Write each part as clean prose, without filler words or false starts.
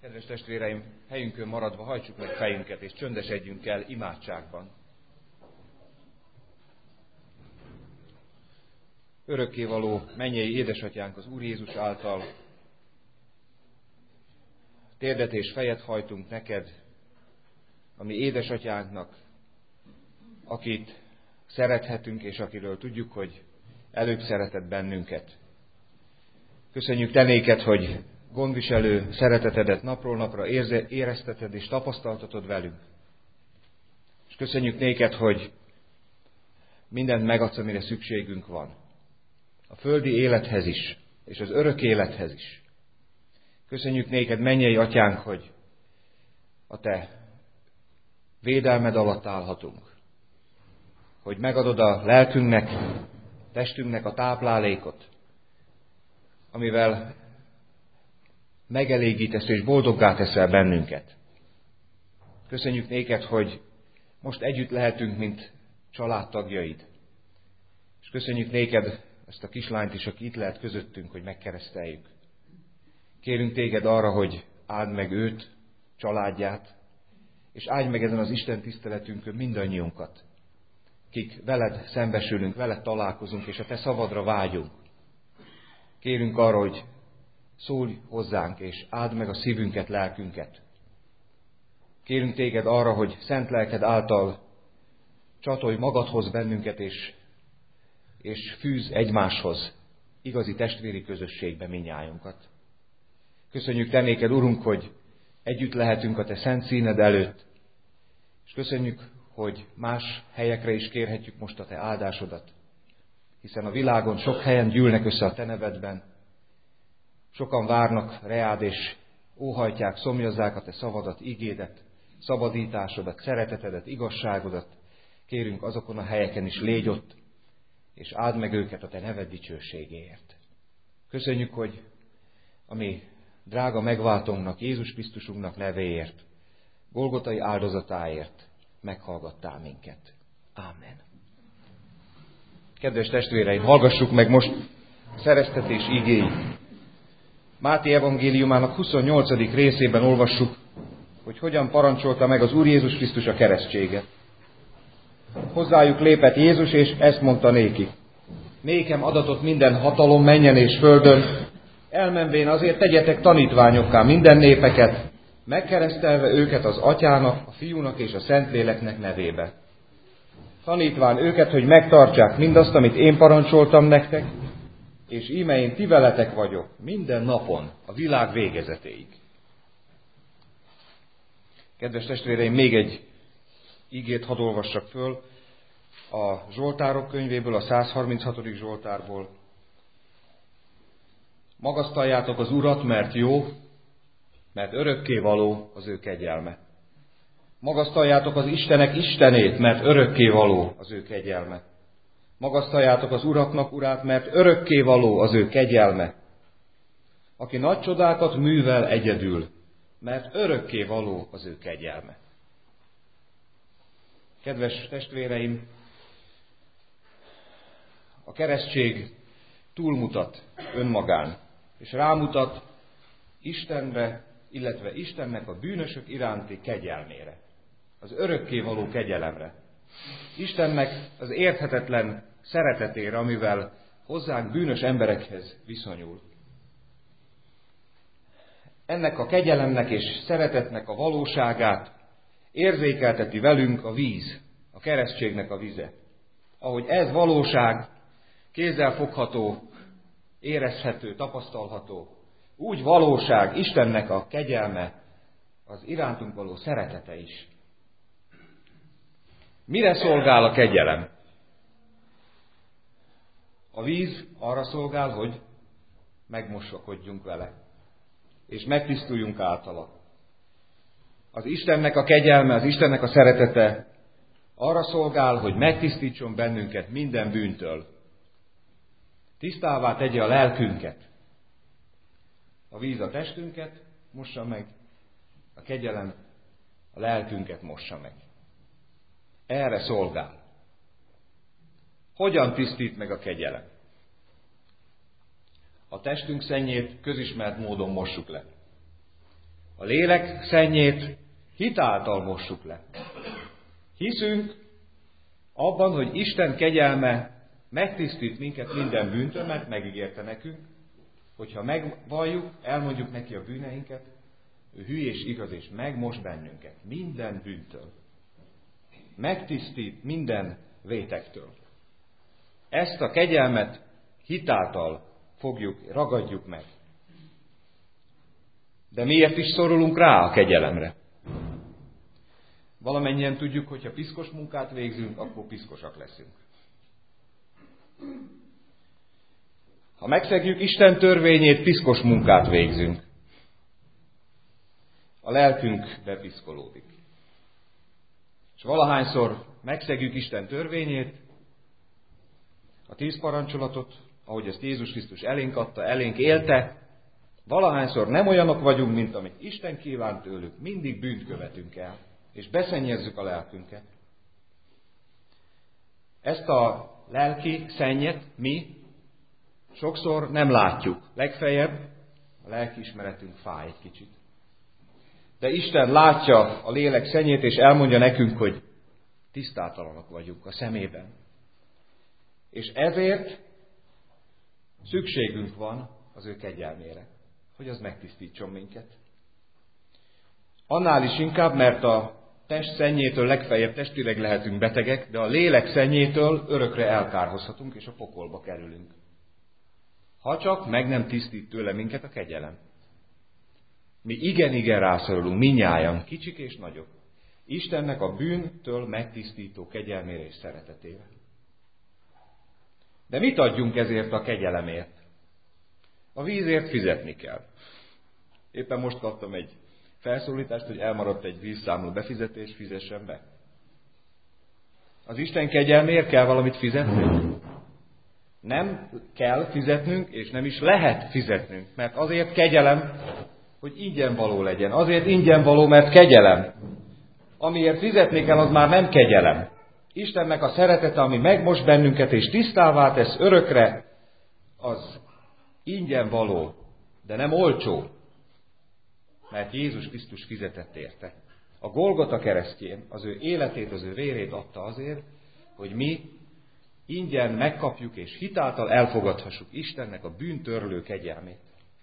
Kedves testvéreim, helyünkön maradva hajtsuk meg fejünket, és csöndesedjünk el imádságban. Örökkévaló mennyei édesatyánk az Úr Jézus által, térdet és fejet hajtunk neked, a mi édesatyánknak, akit szerethetünk, és akiről tudjuk, hogy előbb szeretett bennünket. Köszönjük te néked, hogy gondviselő szeretetedet napról napra érezteted és tapasztaltatod velünk. És köszönjük néked, hogy mindent megadsz, amire szükségünk van. A földi élethez is, és az örök élethez is. Köszönjük néked, mennyei atyánk, hogy a te védelmed alatt állhatunk. Hogy megadod a lelkünknek, testünknek a táplálékot, amivel megelégítesz és boldoggá teszel bennünket. Köszönjük néked, hogy most együtt lehetünk, mint családtagjaid. És köszönjük néked ezt a kislányt is, aki itt lehet közöttünk, hogy megkereszteljük. Kérünk téged arra, hogy áld meg őt, családját, és áldj meg ezen az Isten tiszteletünkön mindannyiunkat, kik veled szembesülünk, veled találkozunk, és a te szavadra vágyunk. Kérünk arra, hogy szólj hozzánk, és áld meg a szívünket, lelkünket. Kérünk téged arra, hogy szent lelked által csatolj magadhoz bennünket, és fűz egymáshoz igazi testvéri közösségbe minnyájunkat. Köszönjük te néked, Urunk, hogy együtt lehetünk a te szent színed előtt, és köszönjük, hogy más helyekre is kérhetjük most a te áldásodat, hiszen a világon sok helyen gyűlnek össze a te nevedben, sokan várnak reád, és óhajtják, szomjazzák a te szavadat, ígédet, szabadításodat, szeretetedet, igazságodat. Kérünk, azokon a helyeken is légy ott, és áld meg őket a te neved dicsőségéért. Köszönjük, hogy a mi drága megváltónknak, Jézus Krisztusunknak nevéért, Golgotai áldozatáért meghallgattál minket. Ámen. Kedves testvéreim, hallgassuk meg most szereztetés igéit. Máté evangéliumának 28. részében olvassuk, hogy hogyan parancsolta meg az Úr Jézus Krisztus a keresztséget. Hozzájuk lépett Jézus, és ezt mondta nékik: nékem adatott minden hatalom mennyen és földön, elmenvén azért tegyetek tanítványokká minden népeket, megkeresztelve őket az Atyának, a Fiúnak és a Szentléleknek nevébe. Tanítván őket, hogy megtartsák mindazt, amit én parancsoltam nektek, és íme én ti veletek vagyok minden napon, a világ végezetéig. Kedves testvéreim, még egy igét hadd olvassak föl a Zsoltárok könyvéből, a 136. Zsoltárból. Magasztaljátok az Urat, mert jó, mert örökkévaló az ő kegyelme. Magasztaljátok az Istenek Istenét, mert örökkévaló az ő kegyelme. Magasztaljátok az Uraknak Urát, mert örökkévaló az ő kegyelme. Aki nagy csodákat művel egyedül, mert örökkévaló az ő kegyelme. Kedves testvéreim, a keresztség túlmutat önmagán, és rámutat Istenre, illetve Istennek a bűnösök iránti kegyelmére, az örökkévaló kegyelemre. Istennek az érthetetlen szeretetére, amivel hozzánk bűnös emberekhez viszonyul. Ennek a kegyelemnek és szeretetnek a valóságát érzékelteti velünk a víz, a keresztségnek a vize. Ahogy ez valóság, kézzelfogható, érezhető, tapasztalható, úgy valóság Istennek a kegyelme, az irántunk való szeretete is. Mire szolgál a kegyelem? A víz arra szolgál, hogy megmosakodjunk vele, és megtisztuljunk általa. Az Istennek a kegyelme, az Istennek a szeretete arra szolgál, hogy megtisztítson bennünket minden bűntől. Tisztává tegye a lelkünket. A víz a testünket mossa meg, a kegyelem a lelkünket mossa meg. Erre szolgál. Hogyan tisztít meg a kegyelem? A testünk szennyét közismert módon mossuk le. A lélek szennyét hit által mossuk le. Hiszünk abban, hogy Isten kegyelme megtisztít minket minden bűntől, mert megígérte nekünk, hogyha megvalljuk, elmondjuk neki a bűneinket, ő hű és igaz, és megmos bennünket minden bűntől. Megtisztít minden vétektől. Ezt a kegyelmet hitáltal ragadjuk meg. De miért is szorulunk rá a kegyelemre? Valamennyien tudjuk, hogy ha piszkos munkát végzünk, akkor piszkosak leszünk. Ha megszegjük Isten törvényét, piszkos munkát végzünk. A lelkünk bepiszkolódik. És valahányszor megszegjük Isten törvényét, a 10 parancsolatot, ahogy ezt Jézus Krisztus elénk adta, elénk élte, valahányszor nem olyanok vagyunk, mint amit Isten kívánt tőlük, mindig bűnt követünk el, és beszennyezzük a lelkünket. Ezt a lelki szennyet mi sokszor nem látjuk. Legfeljebb a lelkiismeretünk fáj egy kicsit. De Isten látja a lélek szennyét, és elmondja nekünk, hogy tisztátalanok vagyunk a szemében. És ezért szükségünk van az ő kegyelmére, hogy az megtisztítson minket. Annál is inkább, mert a test szennyétől legfeljebb testileg lehetünk betegek, de a lélek szennyétől örökre elkárhozhatunk, és a pokolba kerülünk. Ha csak meg nem tisztít tőle minket a kegyelem. Mi igen rászorulunk, mindnyájan, kicsik és nagyok, Istennek a bűntől megtisztító kegyelmére és szeretetére. De mit adjunk ezért a kegyelemért? A vízért fizetni kell. Éppen most kaptam egy felszólítást, hogy elmaradt egy vízszámla befizetés, fizessen be. Az Isten kegyelméért kell valamit fizetnünk? Nem kell fizetnünk, és nem is lehet fizetnünk, mert azért kegyelem, hogy ingyen való legyen. Azért ingyen való, mert kegyelem. Amiért fizetni kell, az már nem kegyelem. Istennek a szeretete, ami megmos bennünket és tisztává tesz örökre, az ingyen való, de nem olcsó, mert Jézus Krisztus fizetett érte. A Golgota keresztjén az ő életét, az ő vérét adta azért, hogy mi ingyen megkapjuk és hitáltal elfogadhassuk Istennek a bűntörlő kegyelmét.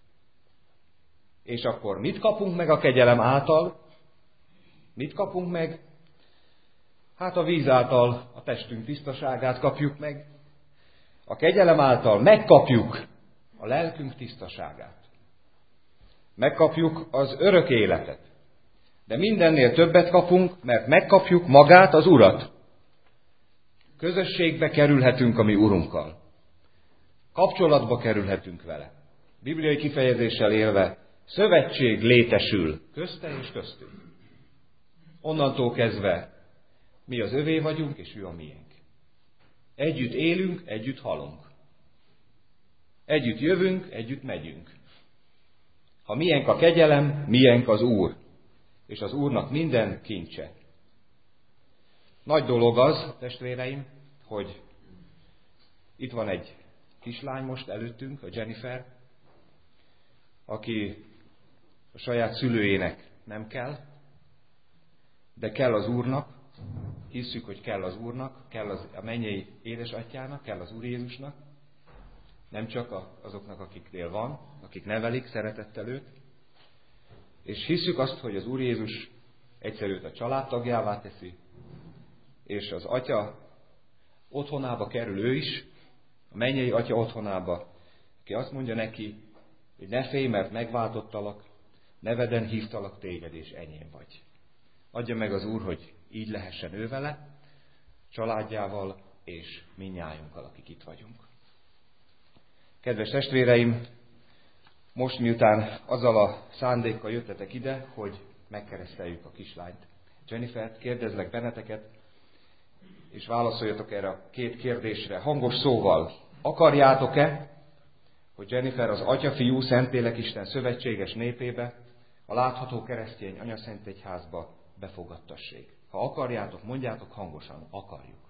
És akkor mit kapunk meg a kegyelem által? Mit kapunk meg? Hát a víz által a testünk tisztaságát kapjuk meg. A kegyelem által megkapjuk a lelkünk tisztaságát. Megkapjuk az örök életet. De mindennél többet kapunk, mert megkapjuk magát, az Urat. Közösségbe kerülhetünk a mi Urunkkal. Kapcsolatba kerülhetünk vele. Bibliai kifejezéssel élve, szövetség létesül közte és köztünk. Onnantól kezdve mi az övé vagyunk, és ő a miénk. Együtt élünk, együtt halunk. Együtt jövünk, együtt megyünk. Ha miénk a kegyelem, miénk az Úr. És az Úrnak minden kincse. Nagy dolog az, testvéreim, hogy itt van egy kislány most előttünk, a Jennifer, aki a saját szülőjének nem kell, de kell az Úrnak, hisszük, hogy kell az Úrnak, kell a mennyei édesatyának, kell az Úr Jézusnak, nem csak azoknak, akiknél van, akik nevelik szeretettel őt, és hisszük azt, hogy az Úr Jézus egyszer őt a családtagjává teszi, és az Atya otthonába kerül ő is, a mennyei Atya otthonába, aki azt mondja neki, hogy ne félj, mert megváltottalak, neveden hívtalak téged, és enyém vagy. Adja meg az Úr, hogy így lehessen ő vele, családjával és mindnyájunkkal, akik itt vagyunk. Kedves testvéreim, most miután azzal a szándékkal jöttetek ide, hogy megkereszteljük a kislányt. Jennifert, kérdezlek benneteket, és válaszoljatok erre a 2 kérdésre hangos szóval. Akarjátok-e, hogy Jennifer az Atya, Fiú, Szentlélek Isten szövetséges népébe, a látható keresztény anyaszent egyházba befogadtassék? Ha akarjátok, mondjátok hangosan, akarjuk.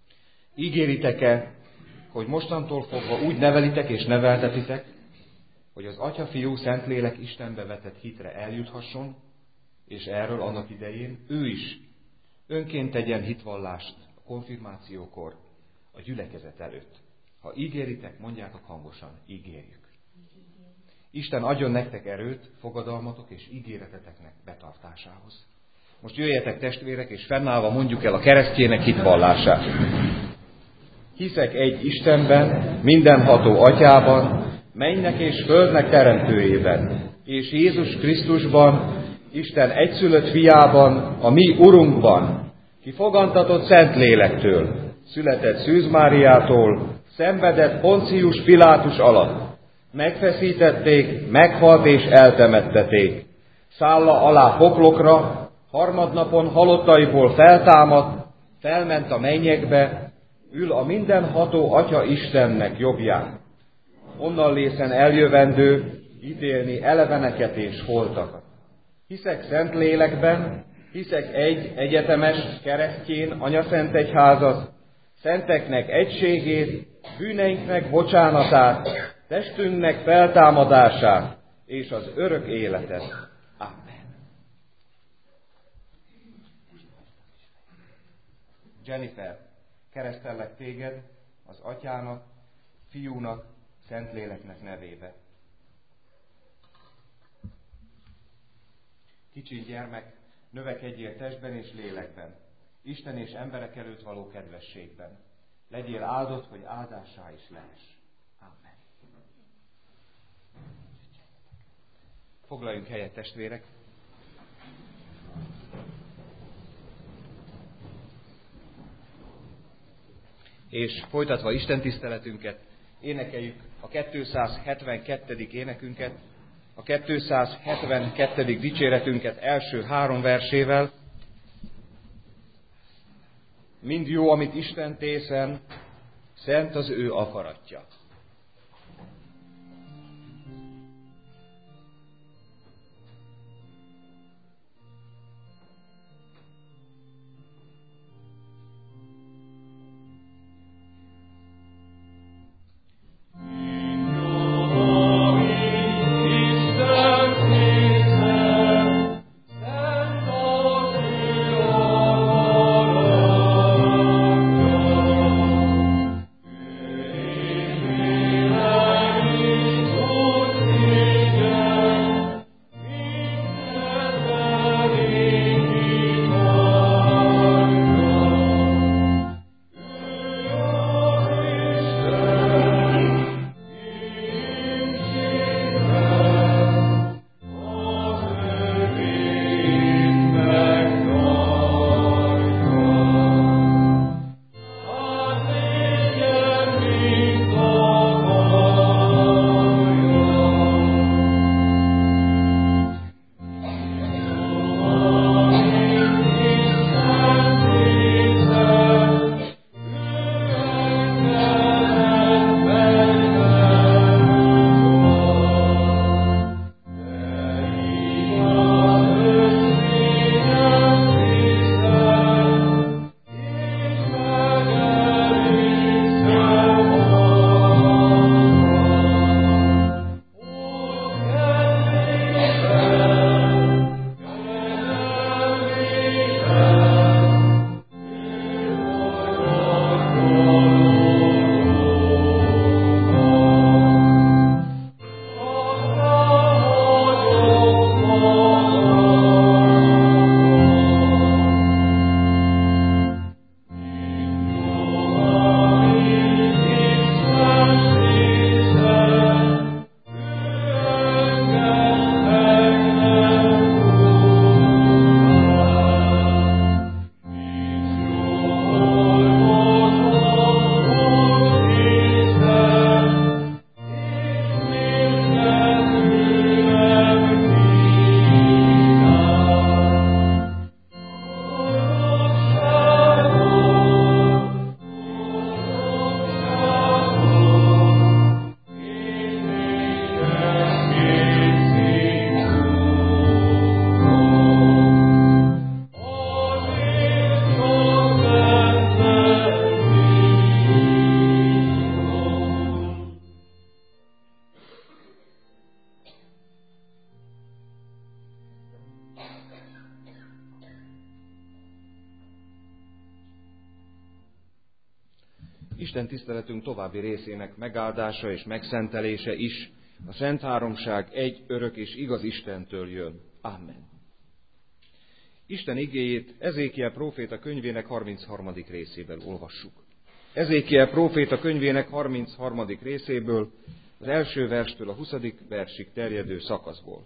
Ígéritek-e, hogy mostantól fogva úgy nevelitek és neveltetitek, hogy az Atya, Fiú, Szentlélek Istenbe vetett hitre eljuthasson, és erről annak idején ő is önként tegyen hitvallást a konfirmációkor, a gyülekezet előtt. Ha ígéritek, mondjátok hangosan, ígérjük. Isten adjon nektek erőt, fogadalmatok és ígéreteteknek betartásához. Most jöjjetek testvérek, és fennállva mondjuk el a keresztjének hitvallását. Hiszek egy Istenben, mindenható Atyában, mennynek és földnek teremtőjében, és Jézus Krisztusban, Isten egyszülött fiában, a mi Urunkban, ki fogantatott Szentlélektől, született Szűz Máriától, szenvedett Poncius Pilátus alatt, megfeszítették, meghalt és eltemetteték, szálla alá poklokra, harmadnapon halottaiból feltámadt, felment a mennyekbe, ül a mindenható Atya Istennek jobbján. Onnan lészen eljövendő, ítélni eleveneket és holtakat. Hiszek Szentlélekben, hiszek egy egyetemes, keresztjén anyaszentegyházat, szenteknek egységét, bűneinknek bocsánatát, testünknek feltámadását és az örök életet. Amen. Jennifer, keresztellek téged az Atyának, Fiúnak, Szentléleknek nevébe. Kicsi gyermek, növekedjél testben és lélekben, Isten és emberek előtt való kedvességben. Legyél áldott, hogy áldássá is lehess. Amen. Foglaljunk helyet, testvérek. És folytatva Isten tiszteletünket, énekeljük a 272. énekünket, a 272. dicséretünket első 3 versével. Mind jó, amit Isten tészen, szent az ő akaratja. Isten tiszteletünk további részének megáldása és megszentelése is a Szent Háromság egy örök és igaz Istentől jön. Amen. Isten igéjét Ezékiel próféta könyvének 33. részéből olvassuk. Ezékiel próféta könyvének 33. részéből, az első verstől a 20. versig terjedő szakaszból.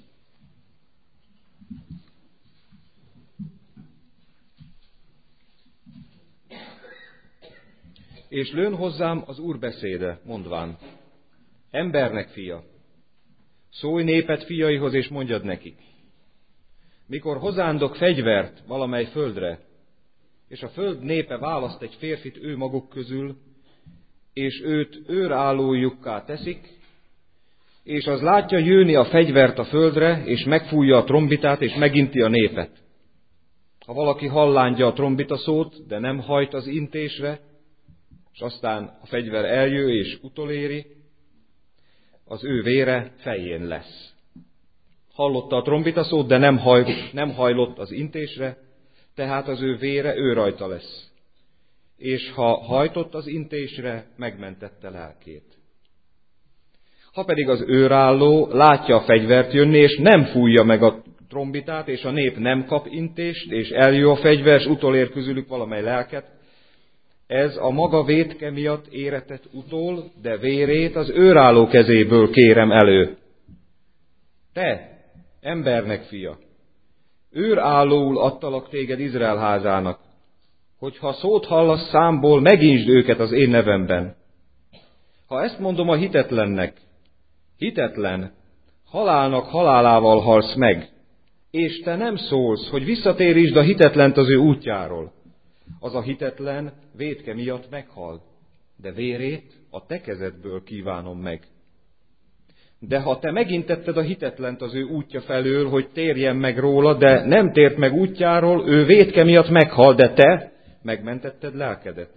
És lőn hozzám az Úr beszéde, mondván: embernek fia, szólj néped fiaihoz, és mondjad nekik: mikor hozándok fegyvert valamely földre, és a föld népe választ egy férfit ő maguk közül, és őt őrállójukká teszik, és az látja jönni a fegyvert a földre, és megfújja a trombitát, és meginti a népet. Ha valaki hallántja a trombita szót, de nem hajt az intésre, és aztán a fegyver eljő és utoléri, az ő vére fején lesz. Hallotta a trombita szót, de nem hajlott az intésre, tehát az ő vére ő rajta lesz. És ha hajtott az intésre, megmentette lelkét. Ha pedig az őrálló látja a fegyvert jönni, és nem fújja meg a trombitát, és a nép nem kap intést, és eljő a fegyver, és utolér közülük valamely lelket, ez a maga vétke miatt éretett utol, de vérét az őrálló kezéből kérem elő. Te, embernek fia, őrállóul adtalak téged Izrael házának, hogyha szót hallasz számból, megintsd őket az én nevemben. Ha ezt mondom a hitetlennek, hitetlen, halálnak halálával halsz meg, és te nem szólsz, hogy visszatérítsd a hitetlent az ő útjáról, az a hitetlen vétke miatt meghal, de vérét a te kezedből kívánom meg. De ha te megintetted a hitetlent az ő útja felől, hogy térjen meg róla, de nem tért meg útjáról, ő vétke miatt meghal, de te megmentetted lelkedet.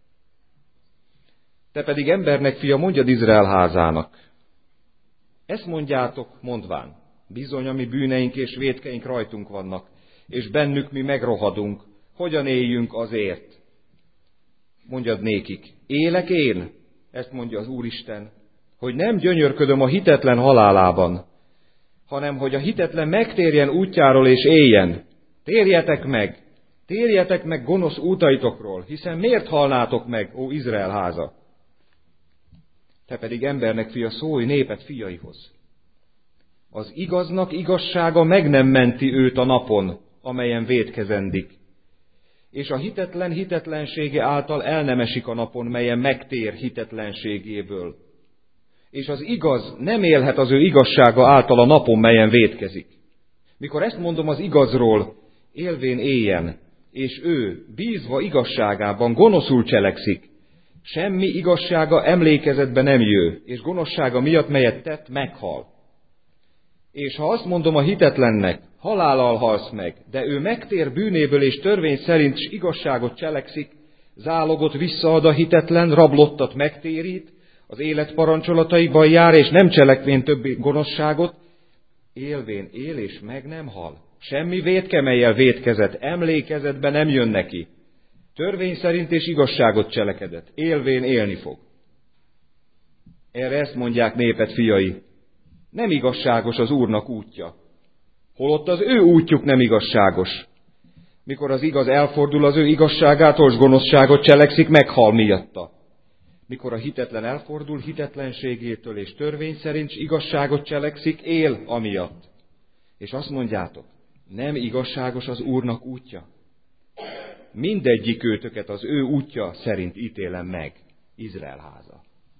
Te pedig embernek fia, mondjad Izrael házának: ezt mondjátok, mondván: bizony, a mi bűneink és vétkeink rajtunk vannak, és bennük mi megrohadunk, hogyan éljünk azért? Mondjad nékik: élek én, ezt mondja az Úristen, hogy nem gyönyörködöm a hitetlen halálában, hanem hogy a hitetlen megtérjen útjáról és éljen. Térjetek meg gonosz útaitokról, hiszen miért halnátok meg, ó Izrael háza? Te pedig embernek fia, szólj néped fiaihoz. Az igaznak igazsága meg nem menti őt a napon, amelyen vétkezendik, és a hitetlen hitetlensége által el nem esik a napon, melyen megtér hitetlenségéből. És az igaz nem élhet az ő igazsága által a napon, melyen vétkezik. Mikor ezt mondom az igazról, élvén éljen, és ő, bízva igazságában, gonoszul cselekszik, semmi igazsága emlékezetbe nem jő, és gonoszsága miatt, melyet tett, meghal. És ha azt mondom a hitetlennek, halállal halsz meg, de ő megtér bűnéből és törvény szerint s igazságot cselekszik, zálogot visszaad a hitetlen, rablottat megtérít, az élet parancsolataiban jár, és nem cselekvén többé gonoszságot, élvén él, és meg nem hal. Semmi vétke, mellyel vétkezett, emlékezetbe nem jön neki. Törvény szerint és igazságot cselekedett, élvén élni fog. Erre ezt mondják néped fiai: nem igazságos az Úrnak útja, holott az ő útjuk nem igazságos. Mikor az igaz elfordul az ő igazságától, s gonoszságot cselekszik, meghal miatta. Mikor a hitetlen elfordul hitetlenségétől, és törvény szerint s igazságot cselekszik, él amiatt. És azt mondjátok: nem igazságos az Úrnak útja. Mindegyik őtöket az ő útja szerint ítélem meg, Izrael háza.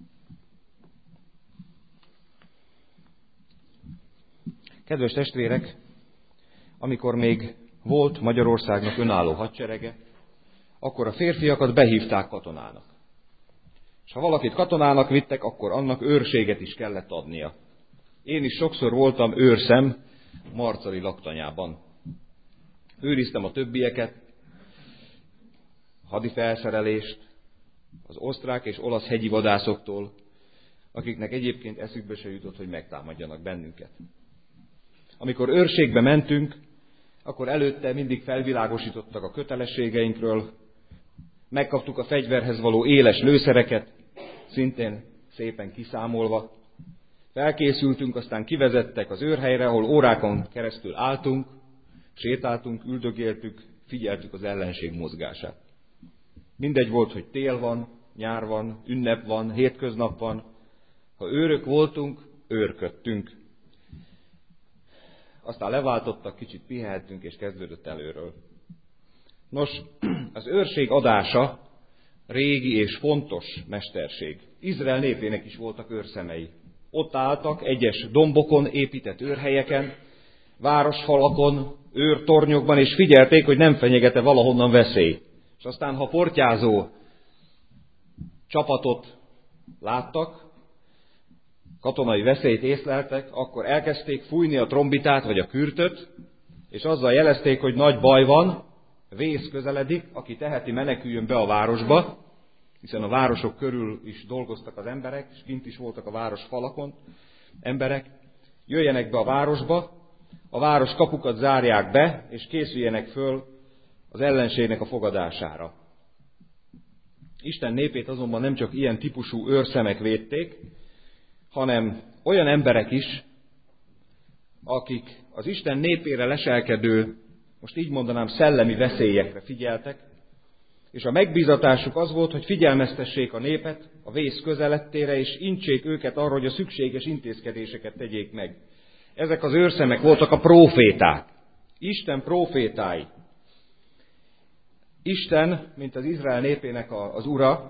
Kedves testvérek, amikor még volt Magyarországnak önálló hadserege, akkor a férfiakat behívták katonának. És ha valakit katonának vittek, akkor annak őrséget is kellett adnia. Én is sokszor voltam őrszem Marcali laktanyában. Őriztem a többieket, hadi felszerelést, az osztrák és olasz hegyi vadászoktól, akiknek egyébként eszükbe se jutott, hogy megtámadjanak bennünket. Amikor őrségbe mentünk, akkor előtte mindig felvilágosítottak a kötelességeinkről, megkaptuk a fegyverhez való éles lőszereket, szintén szépen kiszámolva. Felkészültünk, aztán kivezettek az őrhelyre, ahol órákon keresztül álltunk, sétáltunk, üldögéltük, figyeltük az ellenség mozgását. Mindegy volt, hogy tél van, nyár van, ünnep van, hétköznap van. Ha őrök voltunk, őrködtünk. Aztán leváltottak, kicsit pihenhettünk, és kezdődött előről. Nos, az őrség adása régi és fontos mesterség. Izrael népének is voltak őrszemei. Ott álltak egyes dombokon, épített őrhelyeken, városfalakon, őrtornyokban, és figyelték, hogy nem fenyegete valahonnan veszély. És aztán, ha portyázó csapatot láttak, katonai veszélyt észleltek, akkor elkezdték fújni a trombitát vagy a kürtöt, és azzal jelezték, hogy nagy baj van, vész közeledik, aki teheti, meneküljön be a városba, hiszen a városok körül is dolgoztak az emberek, és kint is voltak a város falakon emberek, jöjjenek be a városba, a város kapukat zárják be, és készüljenek föl az ellenségnek a fogadására. Isten népét azonban nem csak ilyen típusú őrszemek védték, hanem olyan emberek is, akik az Isten népére leselkedő, most így mondanám, szellemi veszélyekre figyeltek, és a megbízatásuk az volt, hogy figyelmeztessék a népet a vész közelettére, és intsék őket arra, hogy a szükséges intézkedéseket tegyék meg. Ezek az őrszemek voltak a próféták. Isten prófétái. Isten, mint az Izrael népének az ura,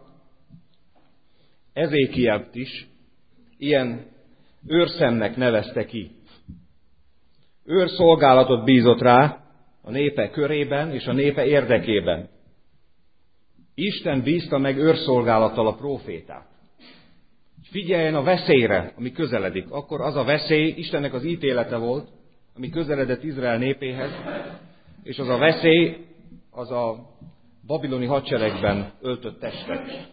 Ezékielt is ilyen őrszemnek nevezte ki. Őrszolgálatot bízott rá a népe körében és a népe érdekében. Isten bízta meg őrszolgálattal a prófétát. Figyeljen a veszélyre, ami közeledik. Akkor az a veszély Istennek az ítélete volt, ami közeledett Izrael népéhez, és az a veszély az a babiloni hadseregben öltött testek.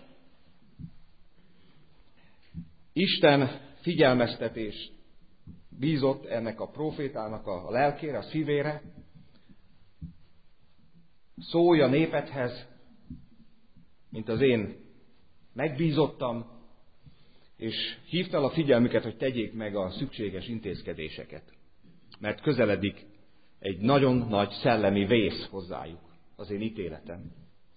Isten figyelmeztetést bízott ennek a prófétának a lelkére, a szívére. Szólj a népedhez, mint az én megbízottam, és hívd fel a figyelmüket, hogy tegyék meg a szükséges intézkedéseket. Mert közeledik egy nagyon nagy szellemi vész hozzájuk, az én ítéletem.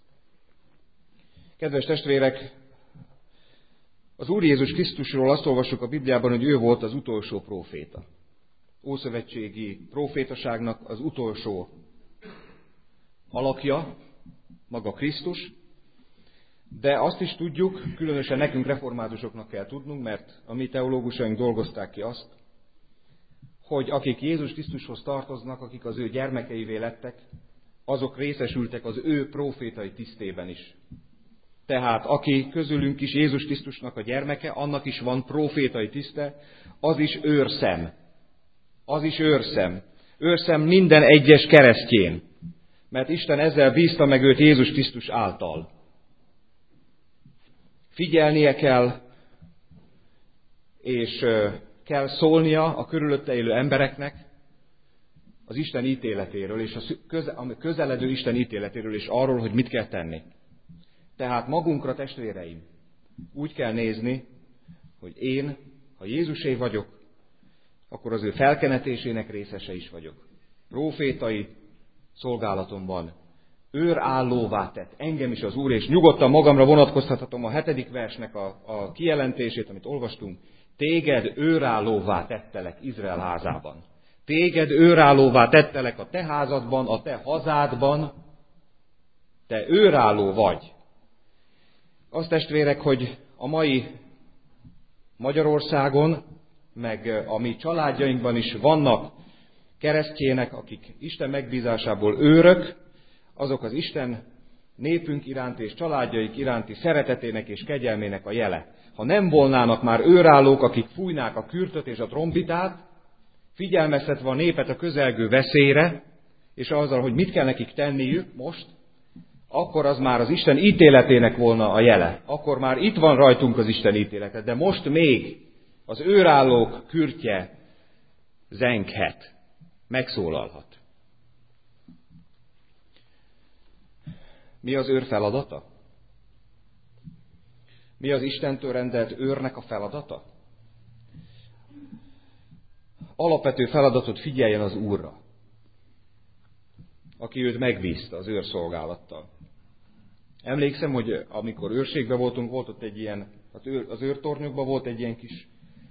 Kedves testvérek, az Úr Jézus Krisztusról azt olvassuk a Bibliában, hogy ő volt az utolsó próféta. Ószövetségi prófétaságnak az utolsó alakja, maga Krisztus, de azt is tudjuk, különösen nekünk reformátusoknak kell tudnunk, mert a mi teológusaink dolgozták ki azt, hogy akik Jézus Krisztushoz tartoznak, akik az ő gyermekeivé lettek, azok részesültek az ő prófétai tisztében is. Tehát aki közülünk is Jézus Krisztusnak a gyermeke, annak is van prófétai tiszte, az is őrszem. Az is őrszem. Őrszem minden egyes keresztjén. Mert Isten ezzel bízta meg őt Jézus Krisztus által. Figyelnie kell, és kell szólnia a körülötte élő embereknek az Isten ítéletéről, és a közeledő Isten ítéletéről, és arról, hogy mit kell tenni. Tehát magunkra, testvéreim, úgy kell nézni, hogy én, ha Jézusé vagyok, akkor az ő felkenetésének részese is vagyok. Prófétai szolgálatomban őrállóvá tett engem is az Úr, és nyugodtan magamra vonatkoztathatom a 7. versnek a kijelentését, amit olvastunk. Téged őrállóvá tettelek Izrael házában. Téged őrállóvá tettelek a te házadban, a te hazádban. Te őrálló vagy. Azt testvérek, hogy a mai Magyarországon, meg a mi családjainkban is vannak keresztjének, akik Isten megbízásából őrök, azok az Isten népünk iránti és családjaik iránti szeretetének és kegyelmének a jele. Ha nem volnának már őrállók, akik fújnák a kürtöt és a trombitát, figyelmeztetve a népet a közelgő veszélyre, és azzal, hogy mit kell nekik tenniük most, akkor az már az Isten ítéletének volna a jele. Akkor már itt van rajtunk az Isten ítélete, de most még az őrállók kürtje zenghet, megszólalhat. Mi az őr feladata? Mi az Istentől rendelt őrnek a feladata? Alapvető feladatot figyeljen az Úrra, aki őt megbízta az őrszolgálattal. Emlékszem, hogy amikor őrségben voltunk, volt ott egy ilyen, az őrtornyokban volt egy ilyen kis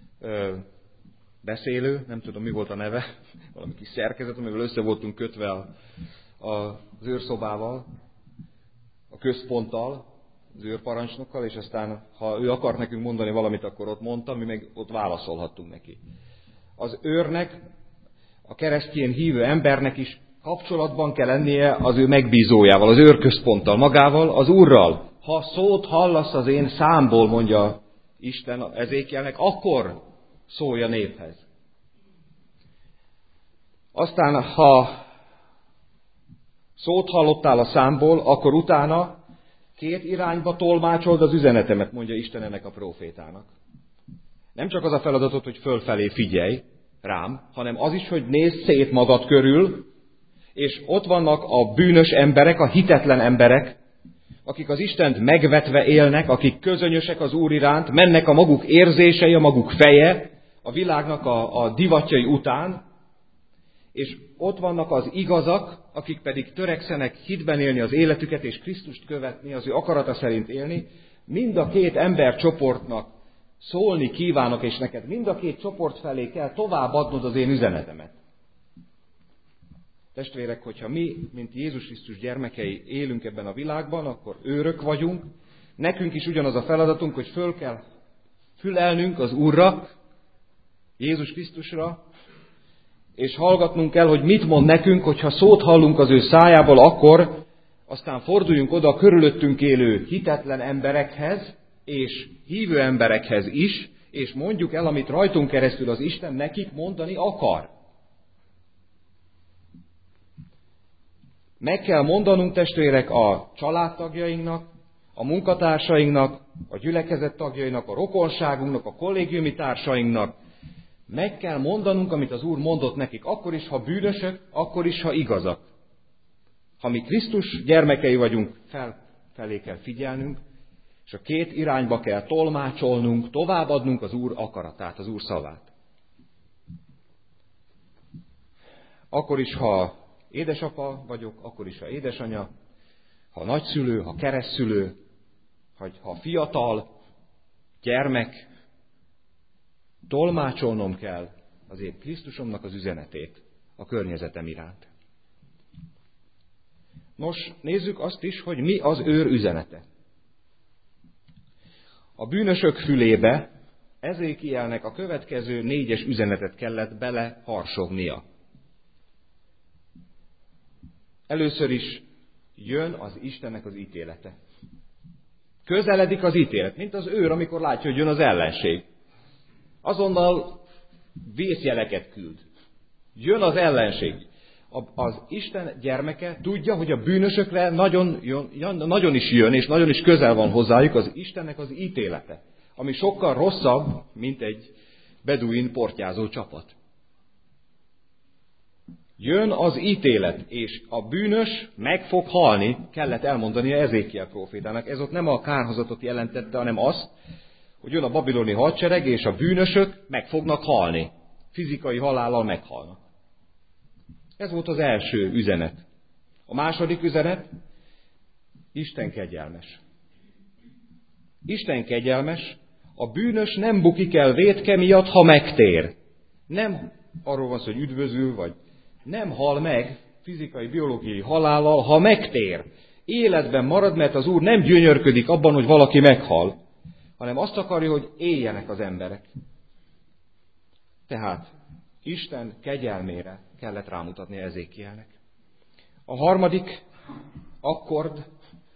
beszélő, nem tudom mi volt a neve, valami kis szerkezet, amivel össze voltunk kötve az őrszobával, a központtal, az őrparancsnokkal, és aztán, ha ő akart nekünk mondani valamit, akkor ott mondta, mi meg ott válaszolhattunk neki. Az őrnek, a keresztjén hívő embernek is kapcsolatban kell lennie az ő megbízójával, az őrközponttal, magával, az Úrral. Ha szót hallasz az én számból, mondja Isten Ezékielnek, akkor szólj a néphez. Aztán, ha szót hallottál a számból, akkor utána 2 irányba tolmácsold az üzenetemet, mondja Isten ennek a prófétának. Nem csak az a feladatod, hogy fölfelé figyelj rám, hanem az is, hogy nézz szét magad körül, és ott vannak a bűnös emberek, a hitetlen emberek, akik az Istent megvetve élnek, akik közönyösek az Úr iránt, mennek a maguk érzései, a maguk feje, a világnak a divatjai után, és ott vannak az igazak, akik pedig törekszenek hitben élni az életüket, és Krisztust követni, az ő akarata szerint élni. Mind a 2 embercsoportnak szólni kívánok, és neked mind a 2 csoport felé kell továbbadnod az én üzenetemet. Testvérek, hogyha mi, mint Jézus Krisztus gyermekei élünk ebben a világban, akkor őrök vagyunk. Nekünk is ugyanaz a feladatunk, hogy föl kell fülelnünk az Úrra, Jézus Krisztusra, és hallgatnunk kell, hogy mit mond nekünk, hogyha szót hallunk az ő szájából, akkor aztán forduljunk oda a körülöttünk élő hitetlen emberekhez, és hívő emberekhez is, és mondjuk el, amit rajtunk keresztül az Isten nekik mondani akar. Meg kell mondanunk, testvérek, a családtagjainknak, a munkatársainknak, a gyülekezet tagjainak, a rokonságunknak, a kollégiumi társainknak, meg kell mondanunk, amit az Úr mondott nekik, akkor is, ha bűnösök, akkor is, ha igazak. Ha mi Krisztus gyermekei vagyunk, felfelé kell figyelnünk, és a 2 irányba kell tolmácsolnunk, továbbadnunk az Úr akaratát, az Úr szavát. Akkor is, ha édesapa vagyok, akkor is, ha édesanya, ha nagyszülő, ha keresztszülő, ha fiatal, gyermek, tolmácsolnom kell az én Krisztusomnak az üzenetét a környezetem iránt. Nos, nézzük azt is, hogy mi az őr üzenete. A bűnösök fülébe Ezékielnek a következő 4-es üzenetet kellett bele harsognia. Először is jön az Istennek az ítélete. Közeledik az ítélet, mint az őr, amikor látja, hogy jön az ellenség. Azonnal vészjeleket küld. Jön az ellenség. Az Isten gyermeke tudja, hogy a bűnösökre nagyon is jön, és nagyon is közel van hozzájuk az Istennek az ítélete, ami sokkal rosszabb, mint egy beduin portyázó csapat. Jön az ítélet, és a bűnös meg fog halni, kellett elmondania Ezékiel prófétának. Ez ott nem a kárhozatot jelentette, hanem azt, hogy jön a babiloni hadsereg, és a bűnösök meg fognak halni. Fizikai halállal meghalnak. Ez volt az első üzenet. A második üzenet, Isten kegyelmes. Isten kegyelmes, a bűnös nem bukik el vétke miatt, ha megtér. Nem arról van szó, hogy üdvözül, vagy nem hal meg fizikai, biológiai halállal, ha megtér. Életben marad, mert az Úr nem gyönyörködik abban, hogy valaki meghal, hanem azt akarja, hogy éljenek az emberek. Tehát Isten kegyelmére kellett rámutatni Ezékielnek. A harmadik akkord,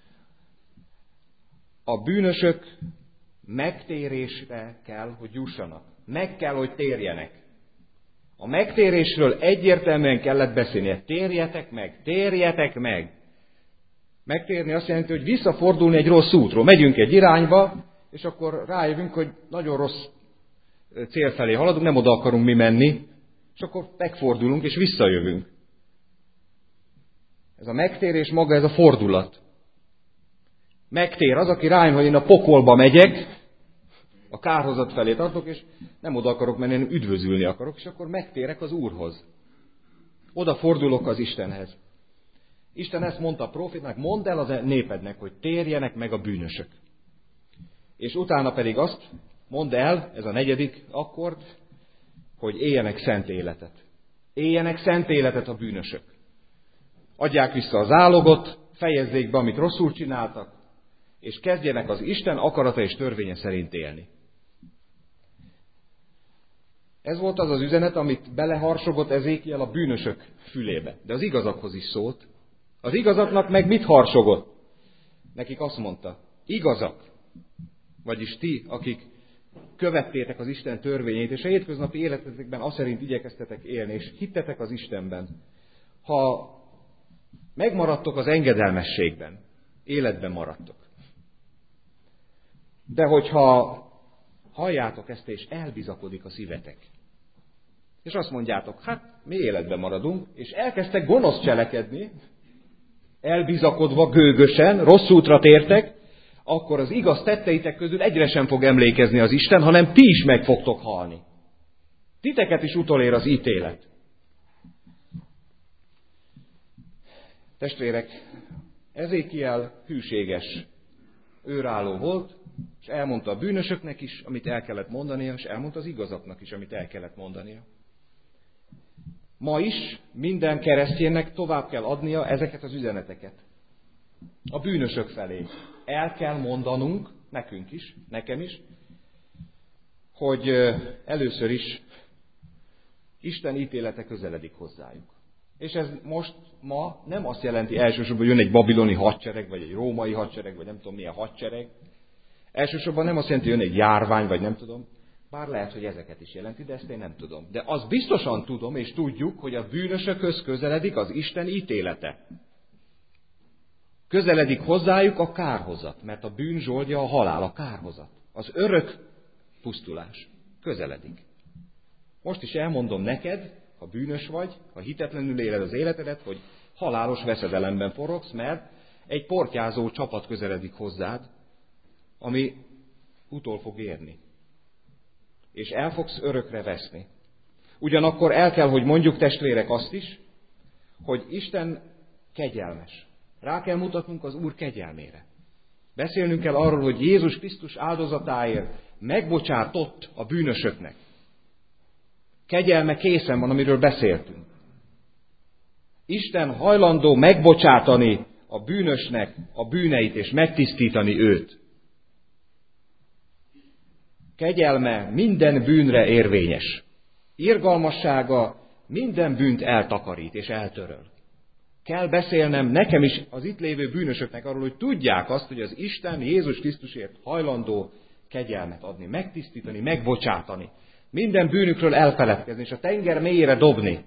a bűnösök megtérésre kell, hogy jussanak. Meg kell, hogy térjenek. A megtérésről egyértelműen kellett beszélnie. Térjetek meg, térjetek meg. Megtérni azt jelenti, hogy visszafordulni egy rossz útról. Megyünk egy irányba, és akkor rájövünk, hogy nagyon rossz cél felé haladunk, nem oda akarunk mi menni, és akkor megfordulunk, és visszajövünk. Ez a megtérés maga, ez a fordulat. Megtér az, aki rájön, hogy én a pokolba megyek, a kárhozat felé tartok, és nem oda akarok menni, hanem üdvözülni akarok, és akkor megtérek az Úrhoz. Oda fordulok az Istenhez. Isten ezt mondta a prófétnak, mondd el az népednek, hogy térjenek meg a bűnösök. És utána pedig azt mondd el, ez a 4. akkord, hogy éljenek szent életet. Éljenek szent életet a bűnösök. Adják vissza a zálogot, fejezzék be, amit rosszul csináltak, és kezdjenek az Isten akarata és törvénye szerint élni. Ez volt az az üzenet, amit beleharsogott Ezékiel a bűnösök fülébe. De az igazakhoz is szólt. Az igazaknak meg mit harsogott? Nekik azt mondta, igazak, vagyis ti, akik követtétek az Isten törvényét, és a hétköznapi életetekben azt szerint igyekeztetek élni, és hittetek az Istenben. Ha megmaradtok az engedelmességben, életben maradtok. De hogyha halljátok ezt, és elbizakodik a szívetek, és azt mondjátok, hát mi életben maradunk, és elkezdtek gonosz cselekedni, elbizakodva, gőgösen, rossz útra tértek, akkor az igaz tetteitek közül egyre sem fog emlékezni az Isten, hanem ti is meg fogtok halni. Titeket is utolér az ítélet. Testvérek, Ezékiel hűséges őrálló volt, és elmondta a bűnösöknek is, amit el kellett mondania, és elmondta az igazaknak is, amit el kellett mondania. Ma is minden kereszténynek tovább kell adnia ezeket az üzeneteket. A bűnösök felé. El kell mondanunk, nekünk is, nekem is, hogy először is Isten ítélete közeledik hozzájuk. És ez ma nem azt jelenti elsősorban, hogy jön egy babiloni hadsereg, vagy egy római hadsereg, vagy nem tudom milyen hadsereg. Elsősorban nem azt jelenti, hogy jön egy járvány, vagy nem tudom. Bár lehet, hogy ezeket is jelenti, de ezt én nem tudom. De azt biztosan tudom, és tudjuk, hogy a bűnösökhöz közeledik az Isten ítélete. Közeledik hozzájuk a kárhozat, mert a bűn zsoldja a halál, a kárhozat. Az örök pusztulás. Közeledik. Most is elmondom neked, ha bűnös vagy, ha hitetlenül éled az életedet, hogy halálos veszedelemben forogsz, mert egy portyázó csapat közeledik hozzád, ami utol fog érni. És el fogsz örökre veszni. Ugyanakkor el kell, hogy mondjuk, testvérek, azt is, hogy Isten kegyelmes. Rá kell mutatnunk az Úr kegyelmére. Beszélnünk kell arról, hogy Jézus Krisztus áldozatáért megbocsátott a bűnösöknek. Kegyelme készen van, amiről beszéltünk. Isten hajlandó megbocsátani a bűnösnek a bűneit és megtisztítani őt. Kegyelme minden bűnre érvényes. Irgalmassága minden bűnt eltakarít és eltöröl. Kell beszélnem nekem is az itt lévő bűnösöknek arról, hogy tudják azt, hogy az Isten Jézus Krisztusért hajlandó kegyelmet adni, megtisztítani, megbocsátani. Minden bűnükről elfeledkezni, és a tenger mélyére dobni.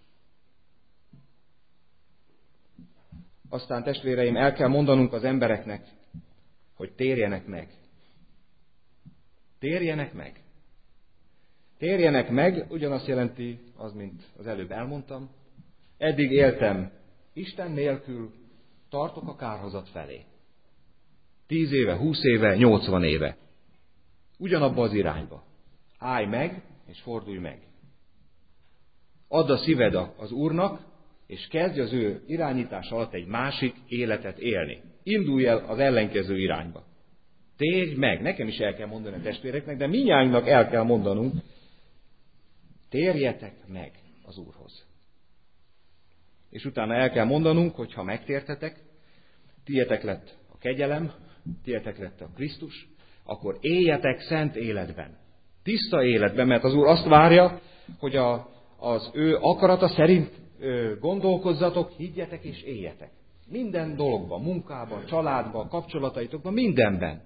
Aztán, testvéreim, el kell mondanunk az embereknek, hogy térjenek meg. Térjenek meg. Térjenek meg, ugyanazt jelenti az, mint az előbb elmondtam. Eddig éltem Isten nélkül, tartok a kárhozat felé. 10 éve, 20 éve, 80 éve. Ugyanabba az irányba. Állj meg, és fordulj meg. Add a szíved az Úrnak, és kezdj az ő irányítás alatt egy másik életet élni. Indulj el az ellenkező irányba. Térj meg, nekem is el kell mondani a testvéreknek, de mindnyájunknak el kell mondanunk, térjetek meg az Úrhoz. És utána el kell mondanunk, hogy ha megtértetek, tietek lett a kegyelem, tietek lett a Krisztus, akkor éljetek szent életben. Tiszta életben, mert az Úr azt várja, hogy az ő akarata szerint gondolkozzatok, higgyetek és éljetek. Minden dologban, munkában, családban, kapcsolataitokban, mindenben.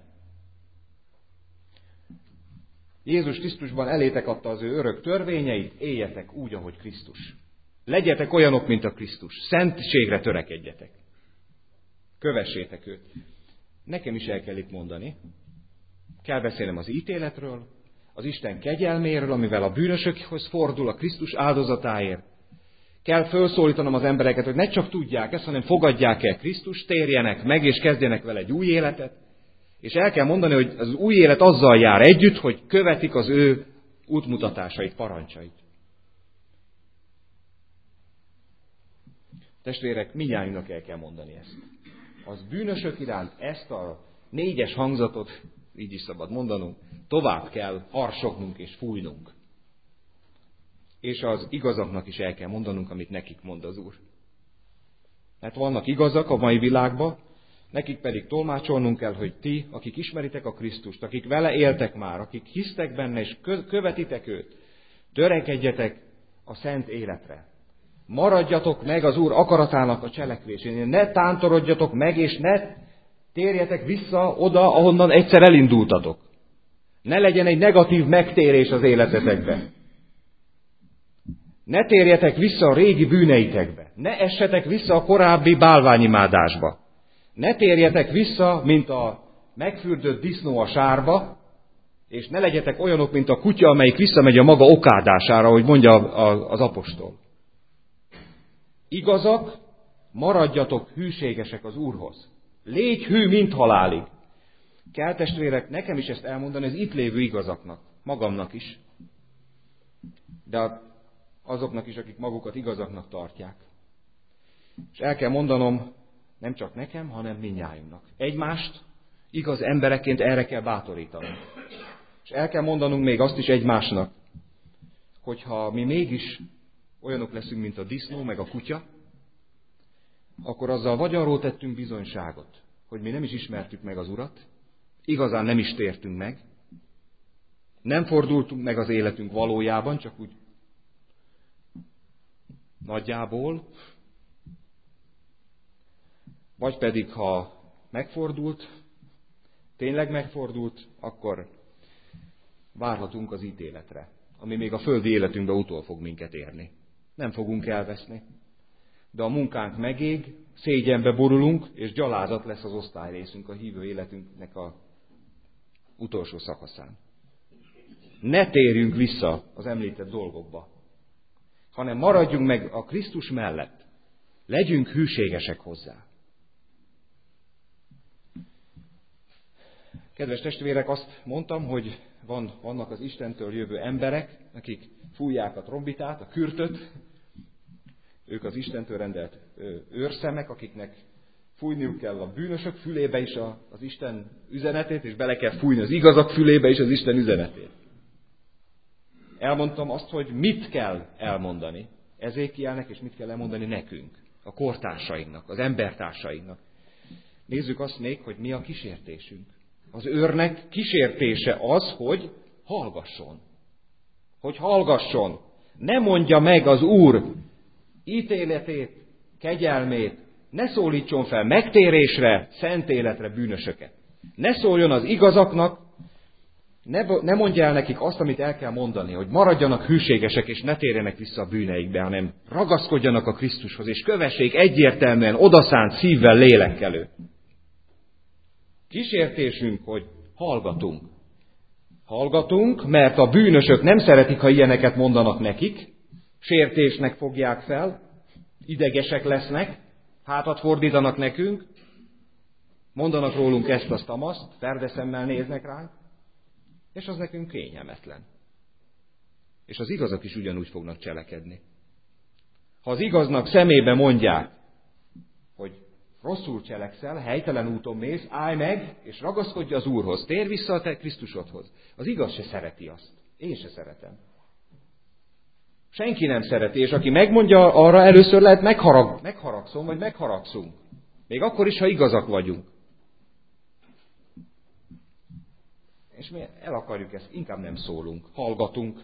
Jézus Krisztusban elétek adta az ő örök törvényeit, éljetek úgy, ahogy Krisztus. Legyetek olyanok, mint a Krisztus. Szentségre törekedjetek. Kövessétek őt. Nekem is el kell itt mondani. Kell beszélnem az ítéletről, az Isten kegyelméről, amivel a bűnösökhoz fordul a Krisztus áldozatáért. Kell felszólítanom az embereket, hogy ne csak tudják ezt, hanem fogadják el Krisztust, térjenek meg, és kezdjenek vele egy új életet. És el kell mondani, hogy az új élet azzal jár együtt, hogy követik az ő útmutatásait, parancsait. Testvérek, mindnyájunknak el kell mondani ezt. Az bűnösök iránt ezt a 4-es hangzatot, így is szabad mondanunk, tovább kell harsognunk és fújnunk. És az igazaknak is el kell mondanunk, amit nekik mond az Úr. Mert vannak igazak a mai világban, nekik pedig tolmácsolnunk kell, hogy ti, akik ismeritek a Krisztust, akik vele éltek már, akik hisztek benne és követitek őt, törekedjetek a szent életre. Maradjatok meg az Úr akaratának a cselekvésén. Ne tántorodjatok meg, és ne térjetek vissza oda, ahonnan egyszer elindultatok. Ne legyen egy negatív megtérés az életetekbe. Ne térjetek vissza a régi bűneitekbe. Ne essetek vissza a korábbi bálványimádásba. Ne térjetek vissza, mint a megfürdött disznó a sárba, és ne legyetek olyanok, mint a kutya, amelyik visszamegy a maga okádására, ahogy mondja az apostol. Igazak, maradjatok hűségesek az Úrhoz. Légy hű, mint halálig. Kell, testvérek, nekem is ezt elmondani az itt lévő igazaknak, magamnak is. De azoknak is, akik magukat igazaknak tartják. És el kell mondanom, nem csak nekem, hanem mindnyájunknak. Egymást igaz emberekként erre kell bátorítanunk. És el kell mondanunk még azt is egymásnak, hogyha mi mégis olyanok leszünk, mint a disznó, meg a kutya, akkor azzal vagy arról tettünk bizonyságot, hogy mi nem is ismertük meg az Urat, igazán nem is tértünk meg, nem fordultunk meg az életünk valójában, csak úgy nagyjából, vagy pedig, ha megfordult, tényleg megfordult, akkor várhatunk az ítéletre, ami még a földi életünkbe utol fog minket érni. Nem fogunk elveszni, de a munkánk megég, szégyenbe borulunk, és gyalázat lesz az osztályrészünk a hívő életünknek a utolsó szakaszán. Ne térjünk vissza az említett dolgokba, hanem maradjunk meg a Krisztus mellett. Legyünk hűségesek hozzá. Kedves testvérek, azt mondtam, hogy vannak az Istentől jövő emberek, akik fújják a trombitát, a kürtöt. Ők az Istentől rendelt őrszemek, akiknek fújniuk kell a bűnösök fülébe is az Isten üzenetét, és bele kell fújni az igazak fülébe is az Isten üzenetét. Elmondtam azt, hogy mit kell elmondani Ezékielnek, és mit kell elmondani nekünk, a kortársainknak, az embertársainknak. Nézzük azt még, hogy mi a kísértésünk. Az őrnek kísértése az, hogy hallgasson. Hogy hallgasson. Ne mondja meg az Úr ítéletét, kegyelmét, ne szólítson fel megtérésre, szent életre bűnösöket. Ne szóljon az igazaknak, ne mondja el nekik azt, amit el kell mondani, hogy maradjanak hűségesek, és ne térjenek vissza a bűneikbe, hanem ragaszkodjanak a Krisztushoz, és kövessék egyértelműen odaszánt szívvel, lélekkel őt. Kísértésünk, hogy hallgatunk. Hallgatunk, mert a bűnösök nem szeretik, ha ilyeneket mondanak nekik, sértésnek fogják fel, idegesek lesznek, hátat fordítanak nekünk, mondanak rólunk ezt, azt, ferdeszemmel néznek ránk, és az nekünk kényelmetlen. És az igazak is ugyanúgy fognak cselekedni. Ha az igaznak szemébe mondják, hogy rosszul cselekszel, helytelen úton mész, állj meg, és ragaszkodj az Úrhoz, térj vissza a te Krisztusodhoz. Az igaz se szereti azt. Én se szeretem. Senki nem szereti, és aki megmondja, arra először lehet megharagszom, vagy megharagszunk. Még akkor is, ha igazak vagyunk. És mi el akarjuk ezt, inkább nem szólunk, hallgatunk.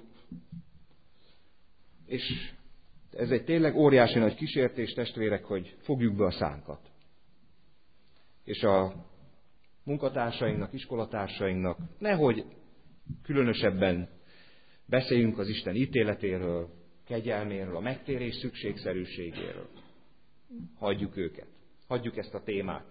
És ez egy tényleg óriási nagy kísértés, testvérek, hogy fogjuk be a szánkat. És a munkatársainknak, iskolatársainknak nehogy különösebben beszéljünk az Isten ítéletéről, kegyelméről, a megtérés szükségszerűségéről. Hagyjuk őket. Hagyjuk ezt a témát.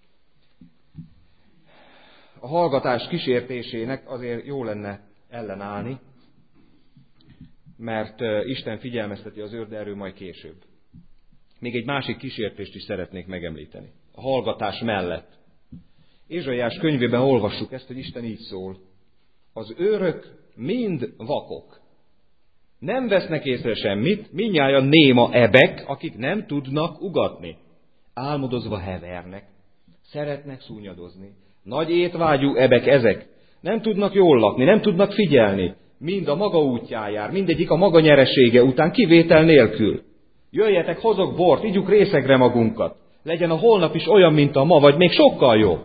A hallgatás kísértésének azért jó lenne ellenállni, mert Isten figyelmezteti az őrt, de erről majd később. Még egy másik kísértést is szeretnék megemlíteni. A hallgatás mellett. Ézsaiás könyvében olvassuk ezt, hogy Isten így szól. Az őrök mind vakok. Nem vesznek észre semmit, mindnyájan néma ebek, akik nem tudnak ugatni. Álmodozva hevernek, szeretnek szúnyadozni. Nagy étvágyú ebek ezek. Nem tudnak jól lakni, nem tudnak figyelni. Mind a maga útján jár, mindegyik a maga nyeresége után, kivétel nélkül. Jöjjetek, hozok bort, igyuk részegre magunkat. Legyen a holnap is olyan, mint a ma, vagy még sokkal jobb.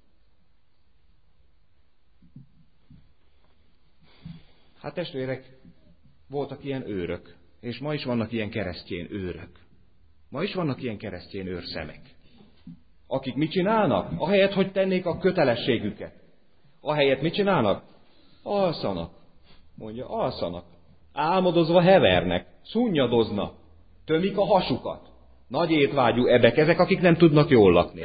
Hát testvérek, voltak ilyen őrök, és ma is vannak ilyen keresztény őrök. Ma is vannak ilyen keresztény őrszemek. Akik mit csinálnak? Ahelyett, hogy tennék a kötelességüket. Ahelyett mit csinálnak? Alszanak. Mondja, alszanak. Álmodozva hevernek, szunnyadoznak, tömik a hasukat. Nagy étvágyú ebek ezek, akik nem tudnak jól lakni.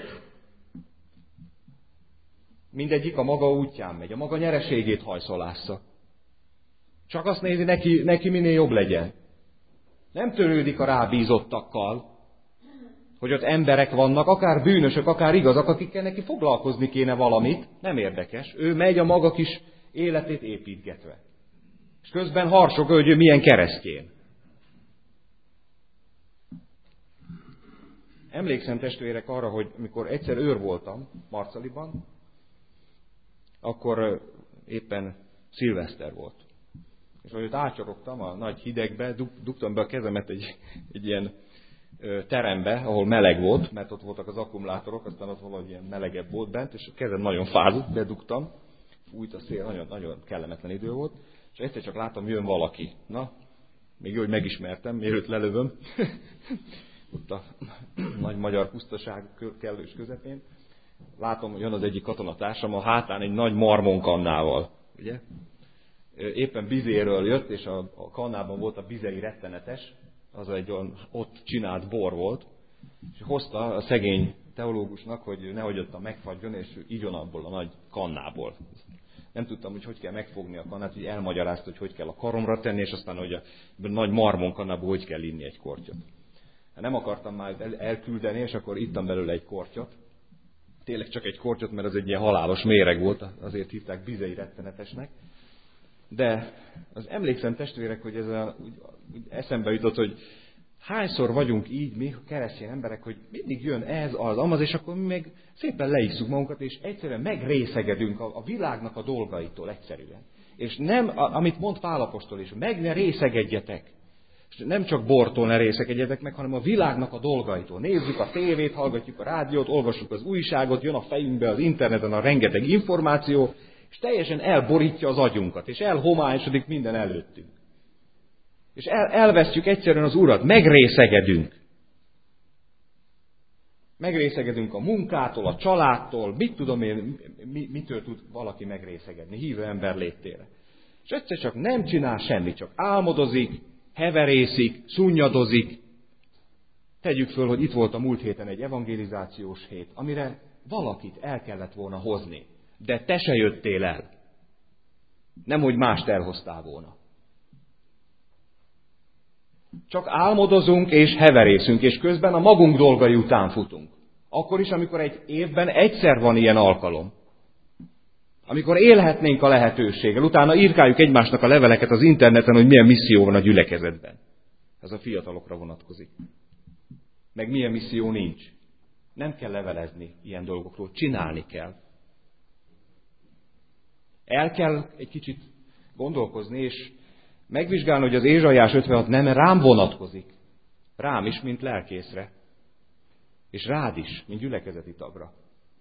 Mindegyik a maga útján megy, a maga nyereségét hajszolásza. Csak azt nézi, neki minél jobb legyen. Nem törődik a rábízottakkal, hogy ott emberek vannak, akár bűnösök, akár igazak, akikkel neki foglalkozni kéne valamit. Nem érdekes. Ő megy a maga kis életét építgetve. És közben harsog, hogy ő milyen keresztény. Emlékszem, testvérek, arra, hogy mikor egyszer őr voltam Marcaliban, akkor éppen szilveszter volt. És ahogy átcsorogtam a nagy hidegbe, dugtam be a kezemet egy ilyen terembe, ahol meleg volt, mert ott voltak az akkumulátorok, aztán ott valahogy ilyen melegebb volt bent, és a kezem nagyon fázott, bedugtam, fújt a szél, nagyon, nagyon kellemetlen idő volt, és egyszer csak láttam, jön valaki. Na, még jó, hogy megismertem, mielőtt lelövöm. Ott a nagy magyar pusztaság kellős közepén. Látom, hogy jön az egyik katonatársam, a hátán egy nagy marmonkannával. Ugye? Éppen bizéről jött, és a kannában volt a bizei rettenetes, az egy olyan ott csinált bor volt, és hozta a szegény teológusnak, hogy nehogy ott megfagyjon, és igyon abból a nagy kannából. Nem tudtam, hogy kell megfogni a kannát, hogy elmagyarázta, hogy kell a karomra tenni, és aztán, hogy a nagy marmonkannából hogy kell inni egy kortyot. Nem akartam már elküldeni, és akkor ittam belőle egy kortyot. Tényleg csak egy kortyot, mert az egy ilyen halálos méreg volt, azért hívták bizei rettenetesnek. De az emlékszem, testvérek, hogy úgy eszembe jutott, hogy hányszor vagyunk így mi, keresztény emberek, hogy mindig jön ez, az, amaz, és akkor mi meg szépen leisszuk magunkat, és egyszerűen megrészegedünk a világnak a dolgaitól egyszerűen. És nem, amit mond Pál apostol is, meg ne részegedjetek. És nem csak bortól ne részegedjetek meg, hanem a világnak a dolgaitól. Nézzük a tévét, hallgatjuk a rádiót, olvassuk az újságot, jön a fejünkbe az interneten a rengeteg információ, és teljesen elborítja az agyunkat, és elhomályosodik minden előttünk. És elvesztjük egyszerűen az Urat, megrésegedünk. Megrésegedünk a munkától, a családtól, mit tudom én, mitől tud valaki megrésegedni, hívő ember létére. És egyszer csak nem csinál semmit, csak álmodozik, heverészik, szunyadozik. Tegyük föl, hogy itt volt a múlt héten egy evangelizációs hét, amire valakit el kellett volna hozni. De te se jöttél el. Nemhogy mást elhoztál volna. Csak álmodozunk és heverészünk, és közben a magunk dolgai után futunk. Akkor is, amikor egy évben egyszer van ilyen alkalom. Amikor élhetnénk a lehetőséggel, utána írkáljuk egymásnak a leveleket az interneten, hogy milyen misszió van a gyülekezetben. Ez a fiatalokra vonatkozik. Meg milyen misszió nincs. Nem kell levelezni ilyen dolgokról, csinálni kell. El kell egy kicsit gondolkozni, és megvizsgálni, hogy az Ézsaiás 56 nem rám vonatkozik. Rám is, mint lelkészre. És rád is, mint gyülekezeti tagra.